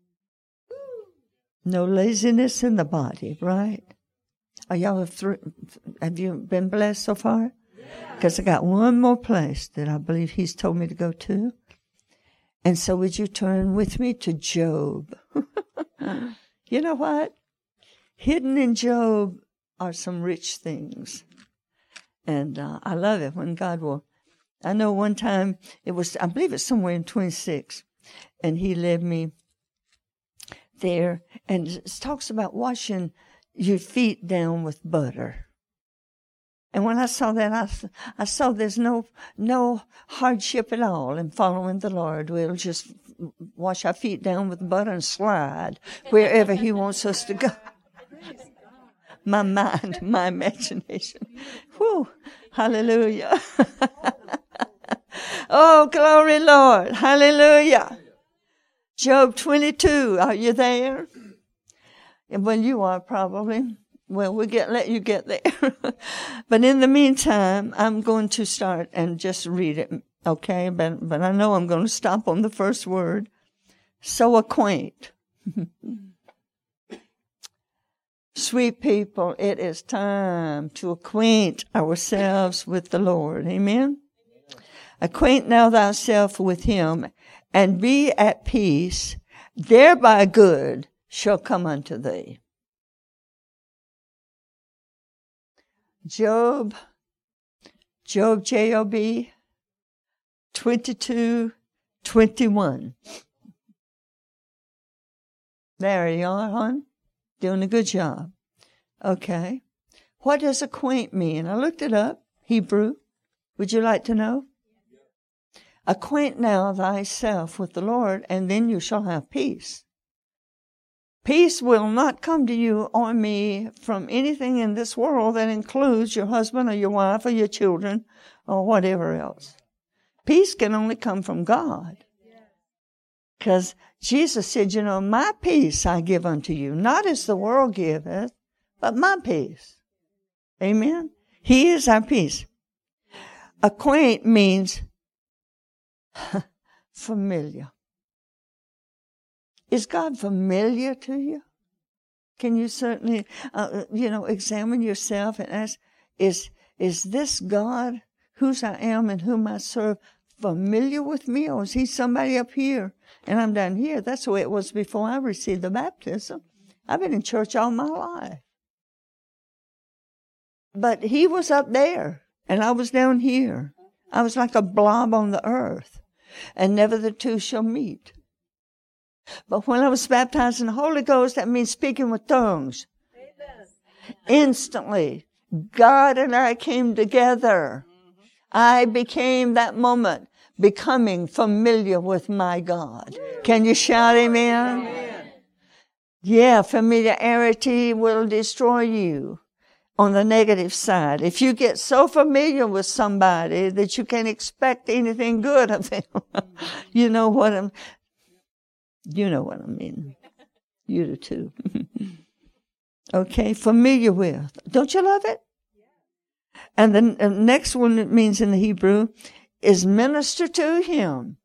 No laziness in the body, right? Are y'all have, th- have you been blessed so far? Because I got one more place that I believe He's told me to go to. And so would you turn with me to Job? You know what? Hidden in Job are some rich things. And uh, I love it when God will. I know one time, it was, I believe it's somewhere in twenty-six, and He led me there, and it talks about washing your feet down with butter. And when I saw that, I, I saw there's no no hardship at all in following the Lord. We'll just wash our feet down with butter and slide wherever He wants us to go. My mind, my imagination. Whew, hallelujah. Oh, glory, Lord. Hallelujah. Job twenty-two, are you there? Well, you are probably. Well, we'll get, let you get there. But in the meantime, I'm going to start and just read it, okay? But, but I know I'm going to stop on the first word. So acquaint. Sweet people, it is time to acquaint ourselves with the Lord. Amen? Acquaint now thyself with Him, and be at peace. Thereby good shall come unto thee. Job, Job, J O B, twenty-two, twenty-one. There you are, hon. Doing a good job. Okay. What does acquaint mean? I looked it up. Hebrew. Would you like to know? Acquaint now thyself with the Lord, and then you shall have peace. Peace will not come to you or me from anything in this world that includes your husband or your wife or your children or whatever else. Peace can only come from God. Because Jesus said, you know, my peace I give unto you, not as the world giveth, but my peace. Amen? He is our peace. Acquaint means familiar. Is God familiar to you? Can you certainly, uh, you know, examine yourself and ask, is, is this God, whose I am and whom I serve, familiar with me, or is He somebody up here and I'm down here? That's the way it was before I received the baptism. I've been in church all my life. But He was up there and I was down here. I was like a blob on the earth, and never the two shall meet. But when I was baptized in the Holy Ghost, that means speaking with tongues. Amen. Instantly, God and I came together. I became that moment becoming familiar with my God. Can you shout amen? Amen. Yeah, familiarity will destroy you on the negative side. If you get so familiar with somebody that you can't expect anything good of them, you know what I'm You know what I mean. You do too. Okay, familiar with. Don't you love it? And the uh, next one it means in the Hebrew is minister to him.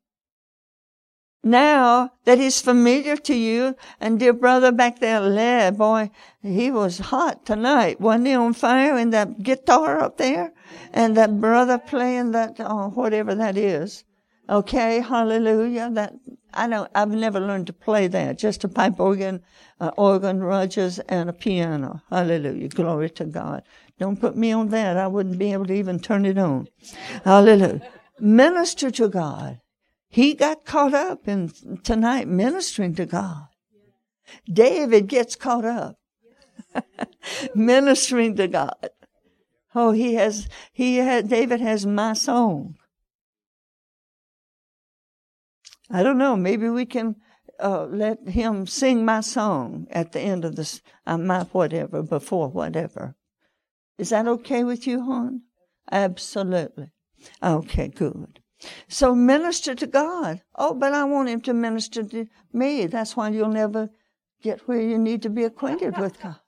Now that he's familiar to you, and dear brother back there, lad, boy, he was hot tonight. Wasn't he on fire in that guitar up there? And that brother playing that, oh, whatever that is. Okay, hallelujah. That, I don't, I've never learned to play that. Just a pipe organ, uh, organ, Rogers, and a piano. Hallelujah. Glory to God. Don't put me on that. I wouldn't be able to even turn it on. Hallelujah. Minister to God. He got caught up in tonight ministering to God. David gets caught up ministering to God. Oh, he has, he had, David has my song. I don't know, maybe we can uh, let him sing my song at the end of this, uh, my whatever, before whatever. Is that okay with you, hon? Absolutely. Okay, good. So minister to God. Oh, but I want him to minister to me. That's why you'll never get where you need to be acquainted with God.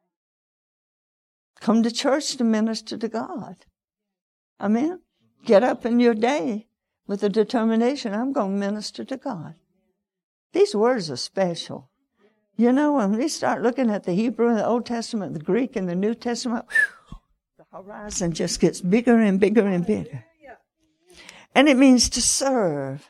Come to church to minister to God. Amen? Get up in your day with a determination, I'm going to minister to God. These words are special. You know, when we start looking at the Hebrew and the Old Testament, the Greek and the New Testament, whew, the horizon just gets bigger and bigger and bigger. And it means to serve.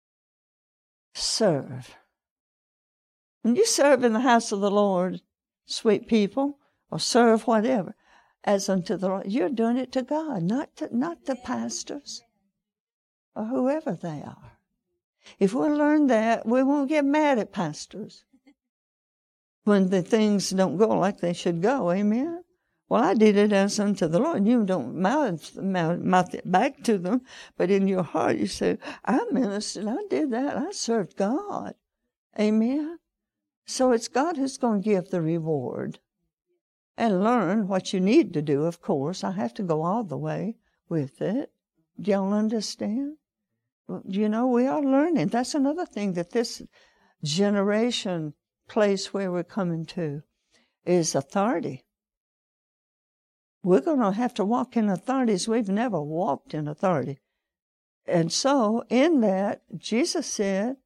Serve. When you serve in the house of the Lord, sweet people, or serve whatever, as unto the Lord, you're doing it to God, not to, not the pastors or whoever they are. If we'll learn that, we won't get mad at pastors when the things don't go like they should go. Amen? Well, I did it as unto the Lord. You don't mouth, mouth, mouth it back to them, but in your heart you say, I ministered, I did that, I served God. Amen? So it's God who's going to give the reward. And learn what you need to do, of course. I have to go all the way with it. Do y'all understand? Well, you know, we are learning. That's another thing that this generation place where we're coming to is authority. We're going to have to walk in authorities. We've never walked in authority. And so, in that, Jesus said,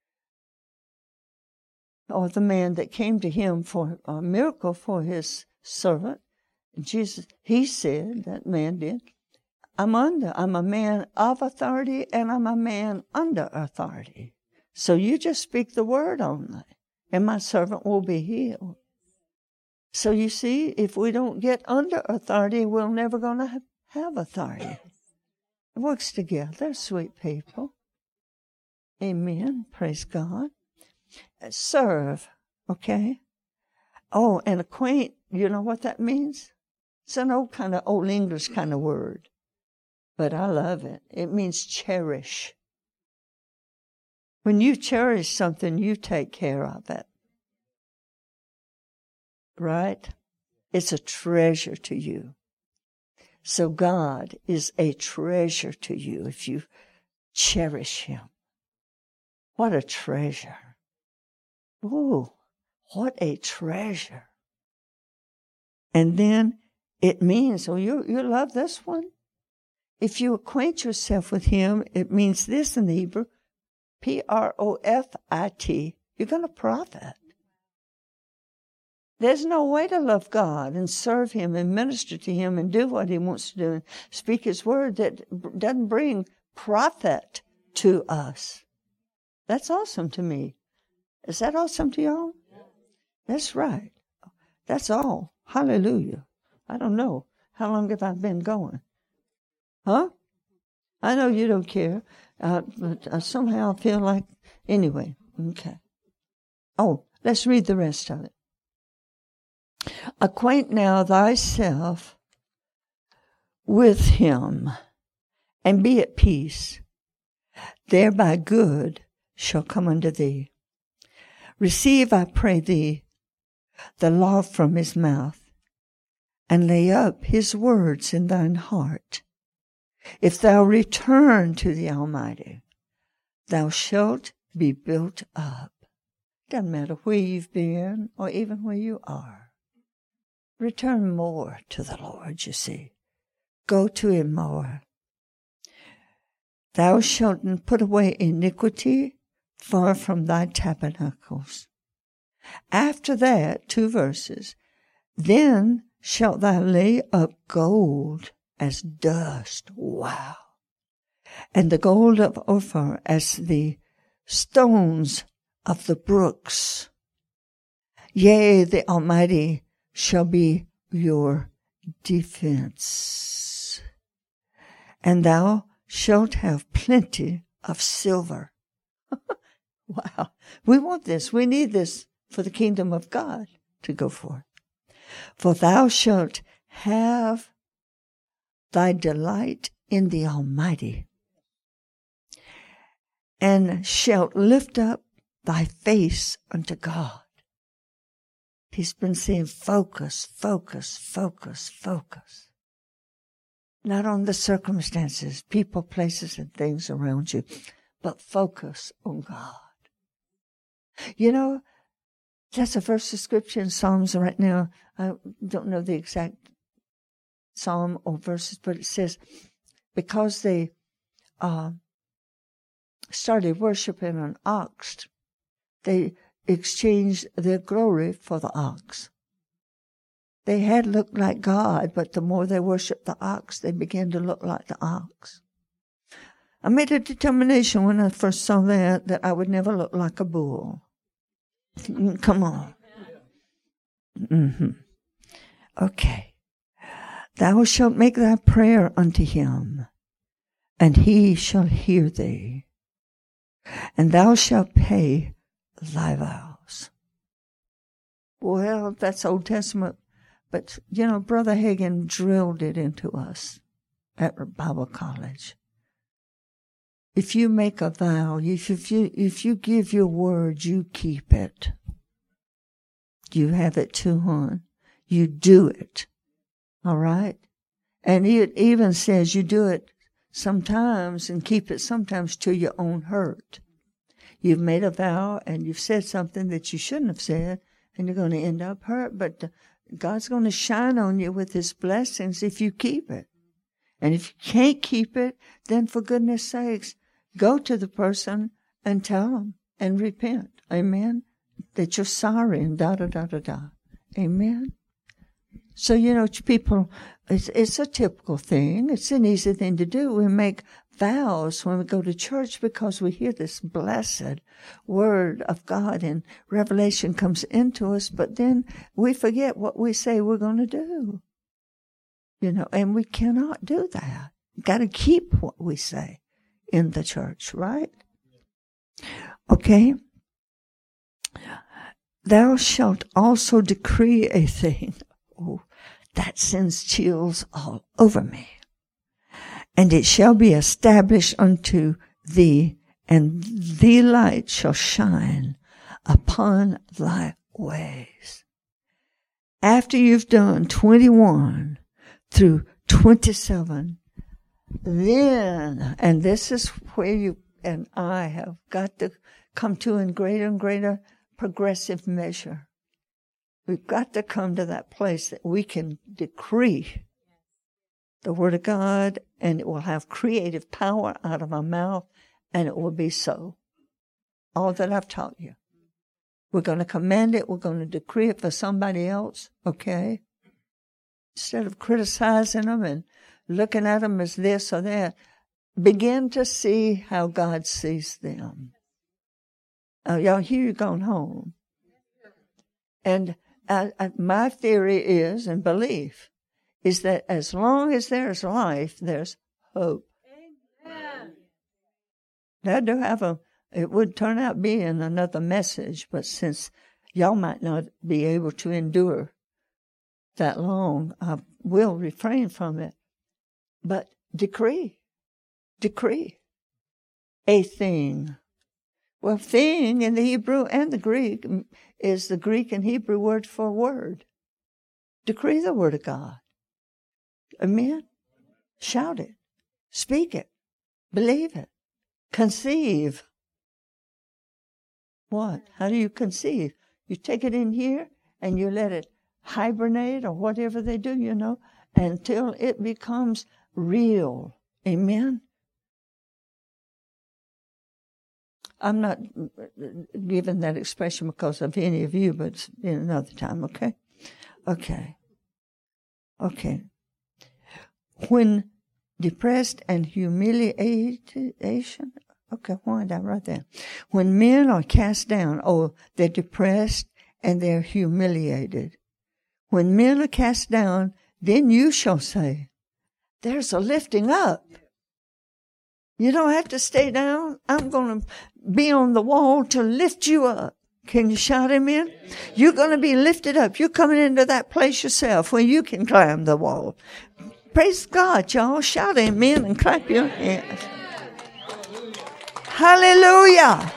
or the man that came to him for a miracle for his servant, Jesus, he said, that man did, I'm under, I'm a man of authority and I'm a man under authority. So you just speak the word only, and my servant will be healed. So you see, if we don't get under authority, we're never going to have, have authority. It works together, sweet people. Amen. Praise God. Serve, okay? Oh, and acquaint, you know what that means? It's an old kind of, old English kind of word. But I love it. It means cherish. When you cherish something, you take care of it. Right? It's a treasure to you. So God is a treasure to you if you cherish him. What a treasure. Ooh, what a treasure. And then it means, oh, you, you love this one? If you acquaint yourself with him, it means this in the Hebrew, P R O F I T. You're going to profit. There's no way to love God and serve him and minister to him and do what he wants to do and speak his word that doesn't bring profit to us. That's awesome to me. Is that awesome to y'all? That's right. That's all. Hallelujah. I don't know. How long have I been going? Huh? I know you don't care. Uh, but uh, somehow I feel like, anyway, okay. Oh, let's read the rest of it. Acquaint now thyself with him, and be at peace. Thereby good shall come unto thee. Receive, I pray thee, the law from his mouth, and lay up his words in thine heart. If thou return to the Almighty, thou shalt be built up. Doesn't matter where you've been or even where you are. Return more to the Lord, you see. go to him more. Thou shalt put away iniquity far from thy tabernacles. After that, two verses, then shalt thou lay up gold as dust. Wow. And the gold of Ophir as the stones of the brooks. Yea, the Almighty shall be your defense. And thou shalt have plenty of silver. Wow. We want this. We need this for the kingdom of God to go forth. For thou shalt have thy delight in the Almighty, and shalt lift up thy face unto God. He's been saying focus, focus, focus, focus. Not on the circumstances, people, places, and things around you, but focus on God. You know, that's a verse of scripture in Psalms right now. I don't know the exact psalm or verses, but it says, because they uh, started worshiping an ox, they exchanged their glory for the ox. They had looked like God, but the more they worshiped the ox, they began to look like the ox. I made a determination when I first saw that, that I would never look like a bull. Come on. Mm-hmm. Okay. Thou shalt make thy prayer unto him, and he shall hear thee, and thou shalt pay thy vows. Well, that's Old Testament, but, you know, Brother Hagin drilled it into us at Bible college. If you make a vow, if, if you if you give your word, you keep it. You have it to hon. You do it. All right? And it even says you do it sometimes and keep it sometimes to your own hurt. You've made a vow and you've said something that you shouldn't have said, and you're going to end up hurt, but God's going to shine on you with his blessings if you keep it. And if you can't keep it, then for goodness sakes, go to the person and tell them and repent. Amen? That you're sorry and da-da-da-da-da. Amen? So, you know, people, it's, it's a typical thing. It's an easy thing to do. We make vows when we go to church because we hear this blessed word of God and revelation comes into us, but then we forget what we say we're going to do. You know, and we cannot do that. Got to keep what we say in the church, right? Okay. Thou shalt also decree a thing. Oh, that sends chills all over me. And it shall be established unto thee, and thy light shall shine upon thy ways. After you've done twenty-one through twenty-seven, then, and this is where you and I have got to come to in greater and greater progressive measure. We've got to come to that place that we can decree the Word of God, and it will have creative power out of our mouth, and it will be so. All that I've taught you. We're going to command it. We're going to decree it for somebody else, okay? Instead of criticizing them and looking at them as this or that, begin to see how God sees them. Uh, y'all hear you going home. And I, I, my theory is, and belief, is that as long as there's life, there's hope. Amen. Now, do have a, it would turn out being another message, but since y'all might not be able to endure that long, I will refrain from it. But decree, decree a thing. Well, thing in the Hebrew and the Greek is the Greek and Hebrew word for word. Decree the word of God. Amen? Shout it. Speak it. Believe it. Conceive. What? How do you conceive? You take it in here and you let it hibernate or whatever they do, you know, until it becomes real. Amen? I'm not giving that expression because of any of you, but in another time, okay? Okay. Okay. When depressed and humiliation, okay, why did I write that? When men are cast down, oh, they're depressed and they're humiliated. When men are cast down, then you shall say, there's a lifting up. You don't have to stay down. I'm going to be on the wall to lift you up. Can you shout amen? You're going to be lifted up. You're coming into that place yourself where you can climb the wall. Praise God, y'all. Shout amen and clap your hands. Hallelujah.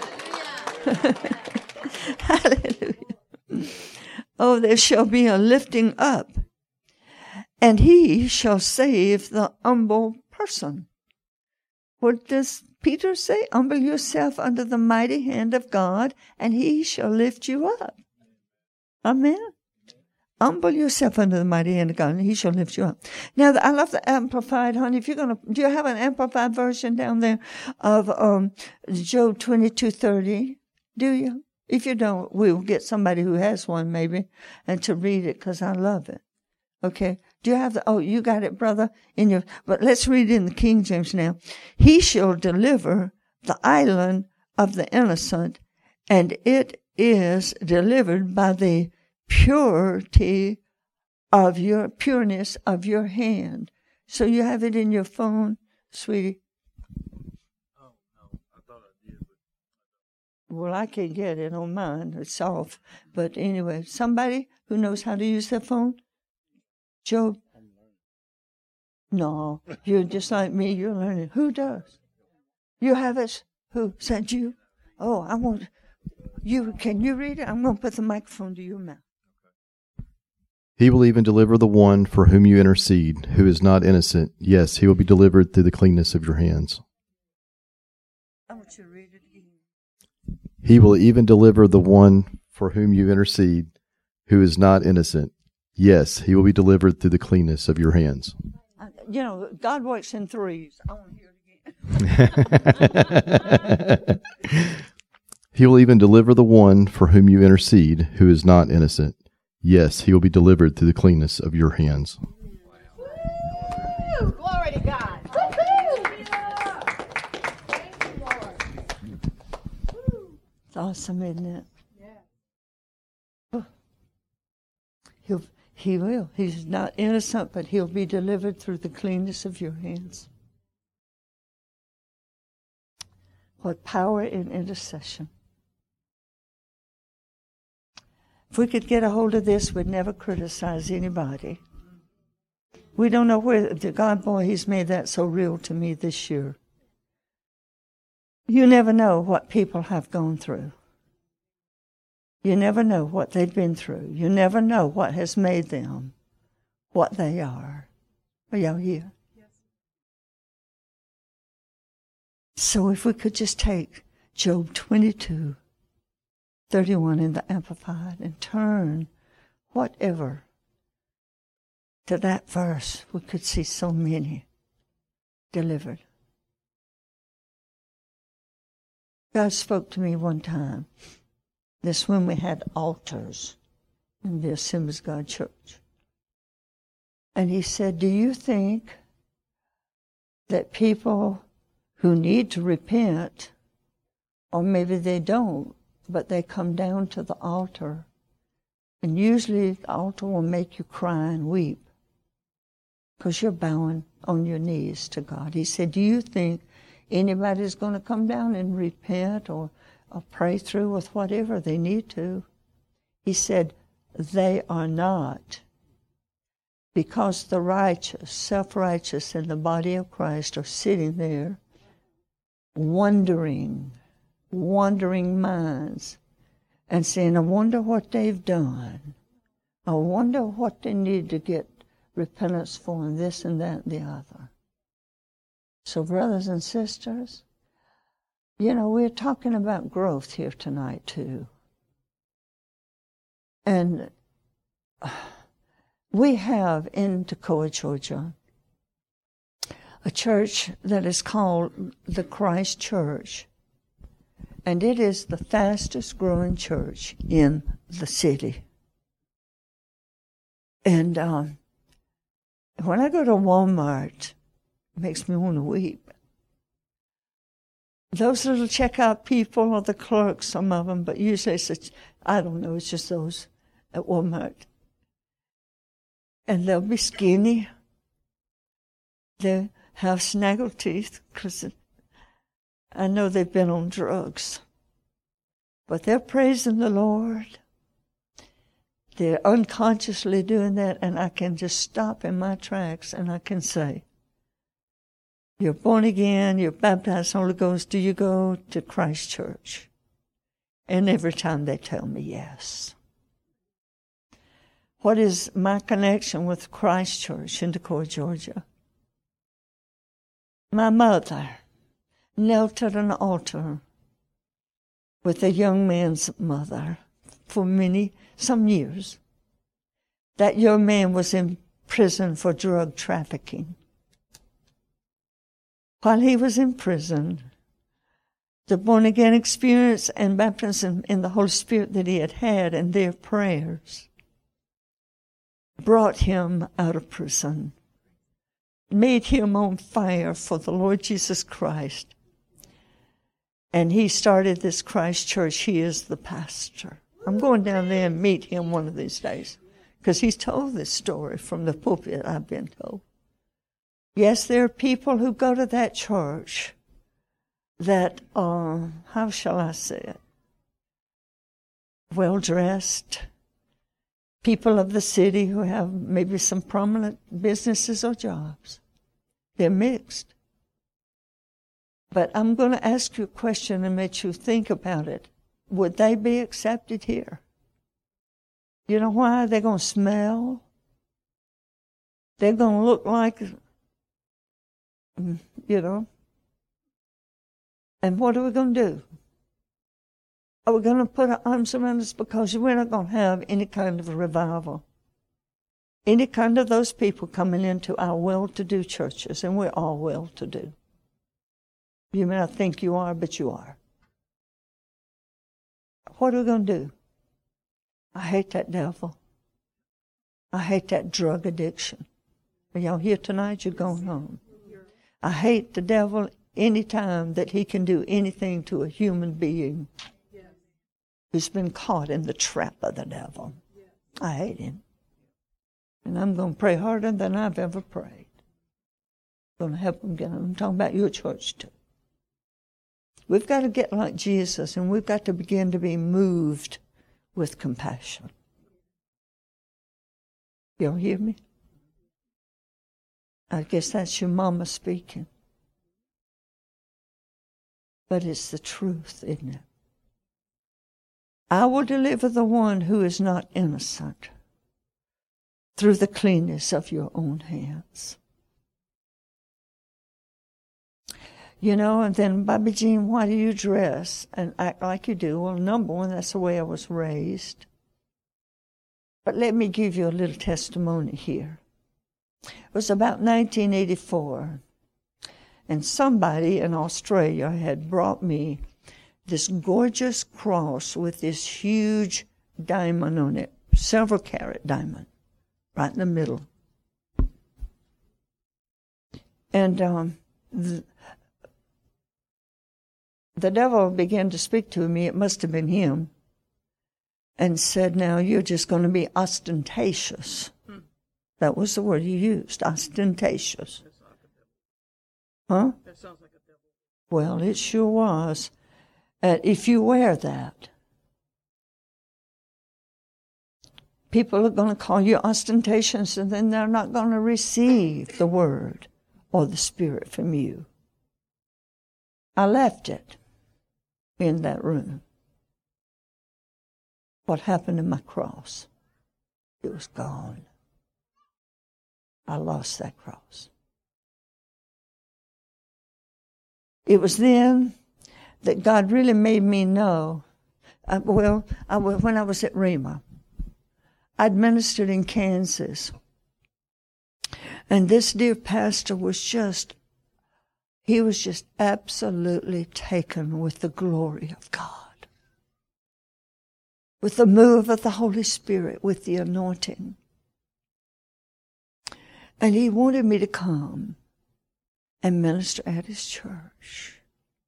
Hallelujah. Oh, there shall be a lifting up, and he shall save the humble person. What does Peter say? Humble yourself under the mighty hand of God, and he shall lift you up. Amen. Humble yourself under the mighty hand of God, and he shall lift you up. Now, I love the Amplified, honey. If you're gonna, do you have an Amplified version down there of um, Job twenty-two thirty? Do you? If you don't, we'll get somebody who has one maybe, and to read it because I love it. Okay. Do you have the, oh, you got it, brother, in your, but let's read it in the King James now. He shall deliver the island of the innocent, and it is delivered by the purity of your, pureness of your hand. So you have it in your phone, sweetie? Oh, no, I thought I did. But... Well, I can't get it on mine. It's off. But anyway, somebody who knows how to use their phone? Job? No, you're just like me. You're learning. Who does? You have it? Who? Is that you? Oh, I want you. Can you read it? I'm going to put the microphone to your mouth. He will even deliver the one for whom you intercede, who is not innocent. Yes, he will be delivered through the cleanness of your hands. I want you to read it again. He will even deliver the one for whom you intercede, who is not innocent. Yes, he will be delivered through the cleanness of your hands. You know, God works in threes. I want to hear it again. He will even deliver the one for whom you intercede, who is not innocent. Yes, he will be delivered through the cleanness of your hands. Woo! Glory to God. It's awesome, isn't it? Yeah. He'll, he will. He's not innocent, but he'll be delivered through the cleanness of your hands. What power in intercession. If we could get a hold of this, we'd never criticize anybody. We don't know where, the God, boy, he's made that so real to me this year. You never know what people have gone through. You never know what they've been through. You never know what has made them what they are. Are y'all here? Yes. So if we could just take Job twenty-two thirty-one in the Amplified and turn whatever to that verse, we could see so many delivered. God spoke to me one time. This when we had altars in the Assemblies of God Church. And he said, do you think that people who need to repent, or maybe they don't, but they come down to the altar, and usually the altar will make you cry and weep because you're bowing on your knees to God. He said, do you think anybody's going to come down and repent or, or pray through with whatever they need to? He said, they are not. Because the righteous, self-righteous in the body of Christ are sitting there wondering, wandering minds, and saying, I wonder what they've done. I wonder what they need to get repentance for, and this and that and the other. So brothers and sisters, you know, we're talking about growth here tonight too. And we have in Toccoa, Georgia, a church that is called the Christ Church. And it is the fastest growing church in the city. And um, when I go to Walmart, it makes me want to weep. Those little checkout people are the clerks, some of them, but usually it's, a, I don't know, it's just those at Walmart. And they'll be skinny. They have snaggle teeth, because I know they've been on drugs. But they're praising the Lord. They're unconsciously doing that, and I can just stop in my tracks and I can say, you're born again, you're baptized in the Holy Ghost, do you go to Christ Church? And every time they tell me yes. What is my connection with Christ Church in Decatur, Georgia? My mother knelt at an altar with a young man's mother for many, some years. That young man was in prison for drug trafficking. While he was in prison, the born-again experience and baptism in the Holy Spirit that he had had and their prayers brought him out of prison, made him on fire for the Lord Jesus Christ. And he started this Christ Church. He is the pastor. I'm going down there and meet him one of these days, because he's told this story from the pulpit, I've been told. Yes, there are people who go to that church that are, how shall I say it, well-dressed, people of the city who have maybe some prominent businesses or jobs. They're mixed. But I'm going to ask you a question and make you think about it. Would they be accepted here? You know why? They're going to smell. They're going to look like, you know. And what are we going to do? Are we going to put our arms around us? Because we're not going to have any kind of a revival. Any kind of those people coming into our well-to-do churches, and we're all well-to-do. You may not think you are, but you are. What are we going to do? I hate that devil. I hate that drug addiction. Are y'all here tonight? You're going home. I hate the devil any time that he can do anything to a human being who's been caught in the trap of the devil. I hate him. And I'm going to pray harder than I've ever prayed. I'm going to help him get him. I'm talking about your church too. We've got to get like Jesus, and we've got to begin to be moved with compassion. Y'all hear me? I guess that's your mama speaking. But it's the truth, isn't it? I will deliver the one who is not innocent through the cleanness of your own hands. You know, and then, Bobby Jean, why do you dress and act like you do? Well, number one, that's the way I was raised. But let me give you a little testimony here. It was about nineteen eighty-four, and somebody in Australia had brought me this gorgeous cross with this huge diamond on it, several carat diamond, right in the middle. And um, the, the devil began to speak to me, it must have been him, and said, now you're just going to be ostentatious. Hmm. That was the word he used, ostentatious. Huh? That sounds like a devil. Well, it sure was. Uh, if you wear that, people are going to call you ostentatious, and then they're not going to receive the word or the Spirit from you. I left it in that room. What happened to my cross? It was gone. I lost that cross. It was then that God really made me know. Uh, well, I, when I was at Rhema, I'd ministered in Kansas. And this dear pastor was just he was just absolutely taken with the glory of God, with the move of the Holy Spirit, with the anointing. And he wanted me to come and minister at his church.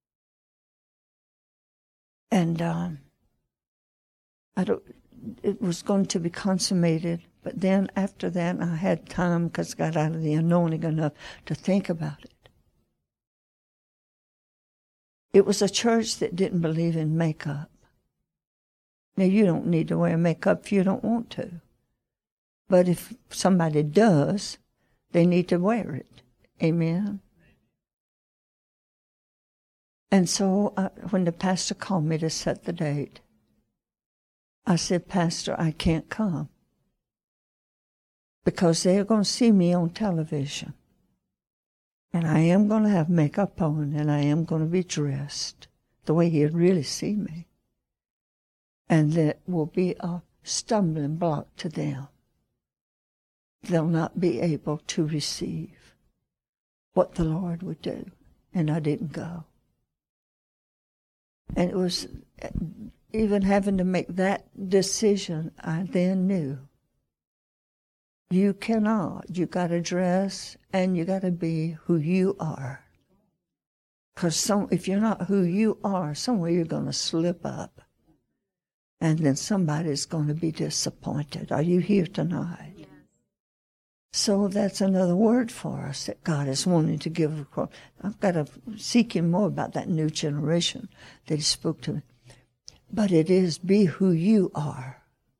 And um, I don't, it was going to be consummated, but then after that I had time because I got out of the anointing enough to think about it. It was a church that didn't believe in makeup. Now, you don't need to wear makeup if you don't want to. But if somebody does, they need to wear it. Amen? And so uh, when the pastor called me to set the date, I said, Pastor, I can't come because they're going to see me on television. And I am going to have makeup on, and I am going to be dressed the way he'd really see me. And that will be a stumbling block to them. They'll not be able to receive what the Lord would do. And I didn't go. And it was, even having to make that decision, I then knew. You cannot. You got to dress and you got to be who you are. Because some, if you're not who you are, somewhere you're going to slip up. And then somebody's going to be disappointed. Are you here tonight? Yes. So that's another word for us that God is wanting to give. I've got to seek Him more about that new generation that He spoke to me. But it is be who you are.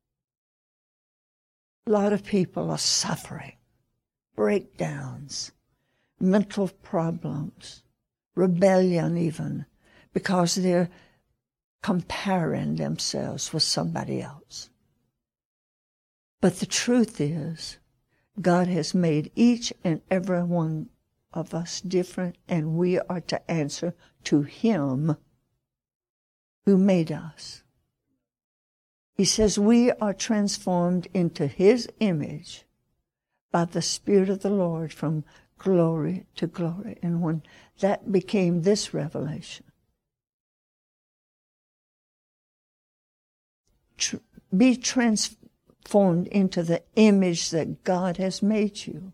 A lot of people are suffering, breakdowns, mental problems, rebellion even, because they're comparing themselves with somebody else. But the truth is, God has made each and every one of us different, and we are to answer to Him who made us. He says we are transformed into His image by the Spirit of the Lord from glory to glory. And when that became this revelation, tr- be transformed into the image that God has made you.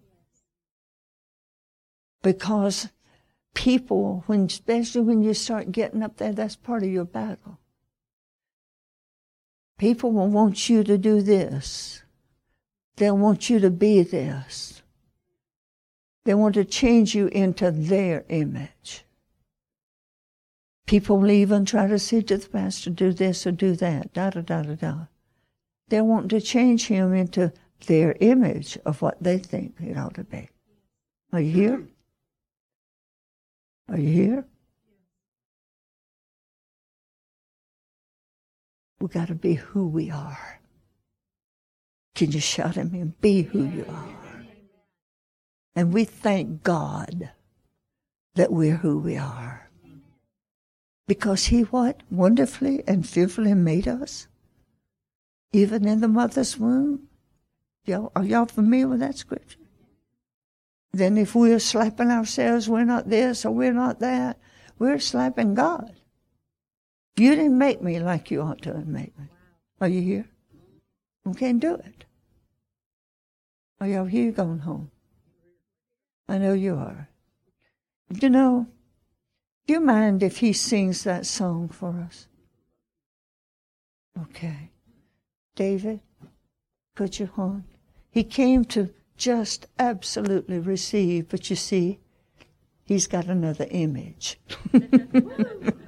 Because people, when especially when you start getting up there, that's part of your battle. People will want you to do this. They'll want you to be this. They want to change you into their image. People will even try to say to the pastor, do this or do that, da da da da da. They want to change him into their image of what they think it ought to be. Are you here? Are you here? We got to be who we are. Can you shout at me and be who you are? And we thank God that we're who we are. Because He what? Wonderfully and fearfully made us. Even in the mother's womb. Y'all, are y'all familiar with that scripture? Then if we're slapping ourselves, we're not this or we're not that, we're slapping God. You didn't make me like you ought to have made me. Are you here? We can't do it. Are y'all here going home? I know you are. You know, do you mind if he sings that song for us? Okay. David, put your hand. He came to just absolutely receive, but you see, he's got another image.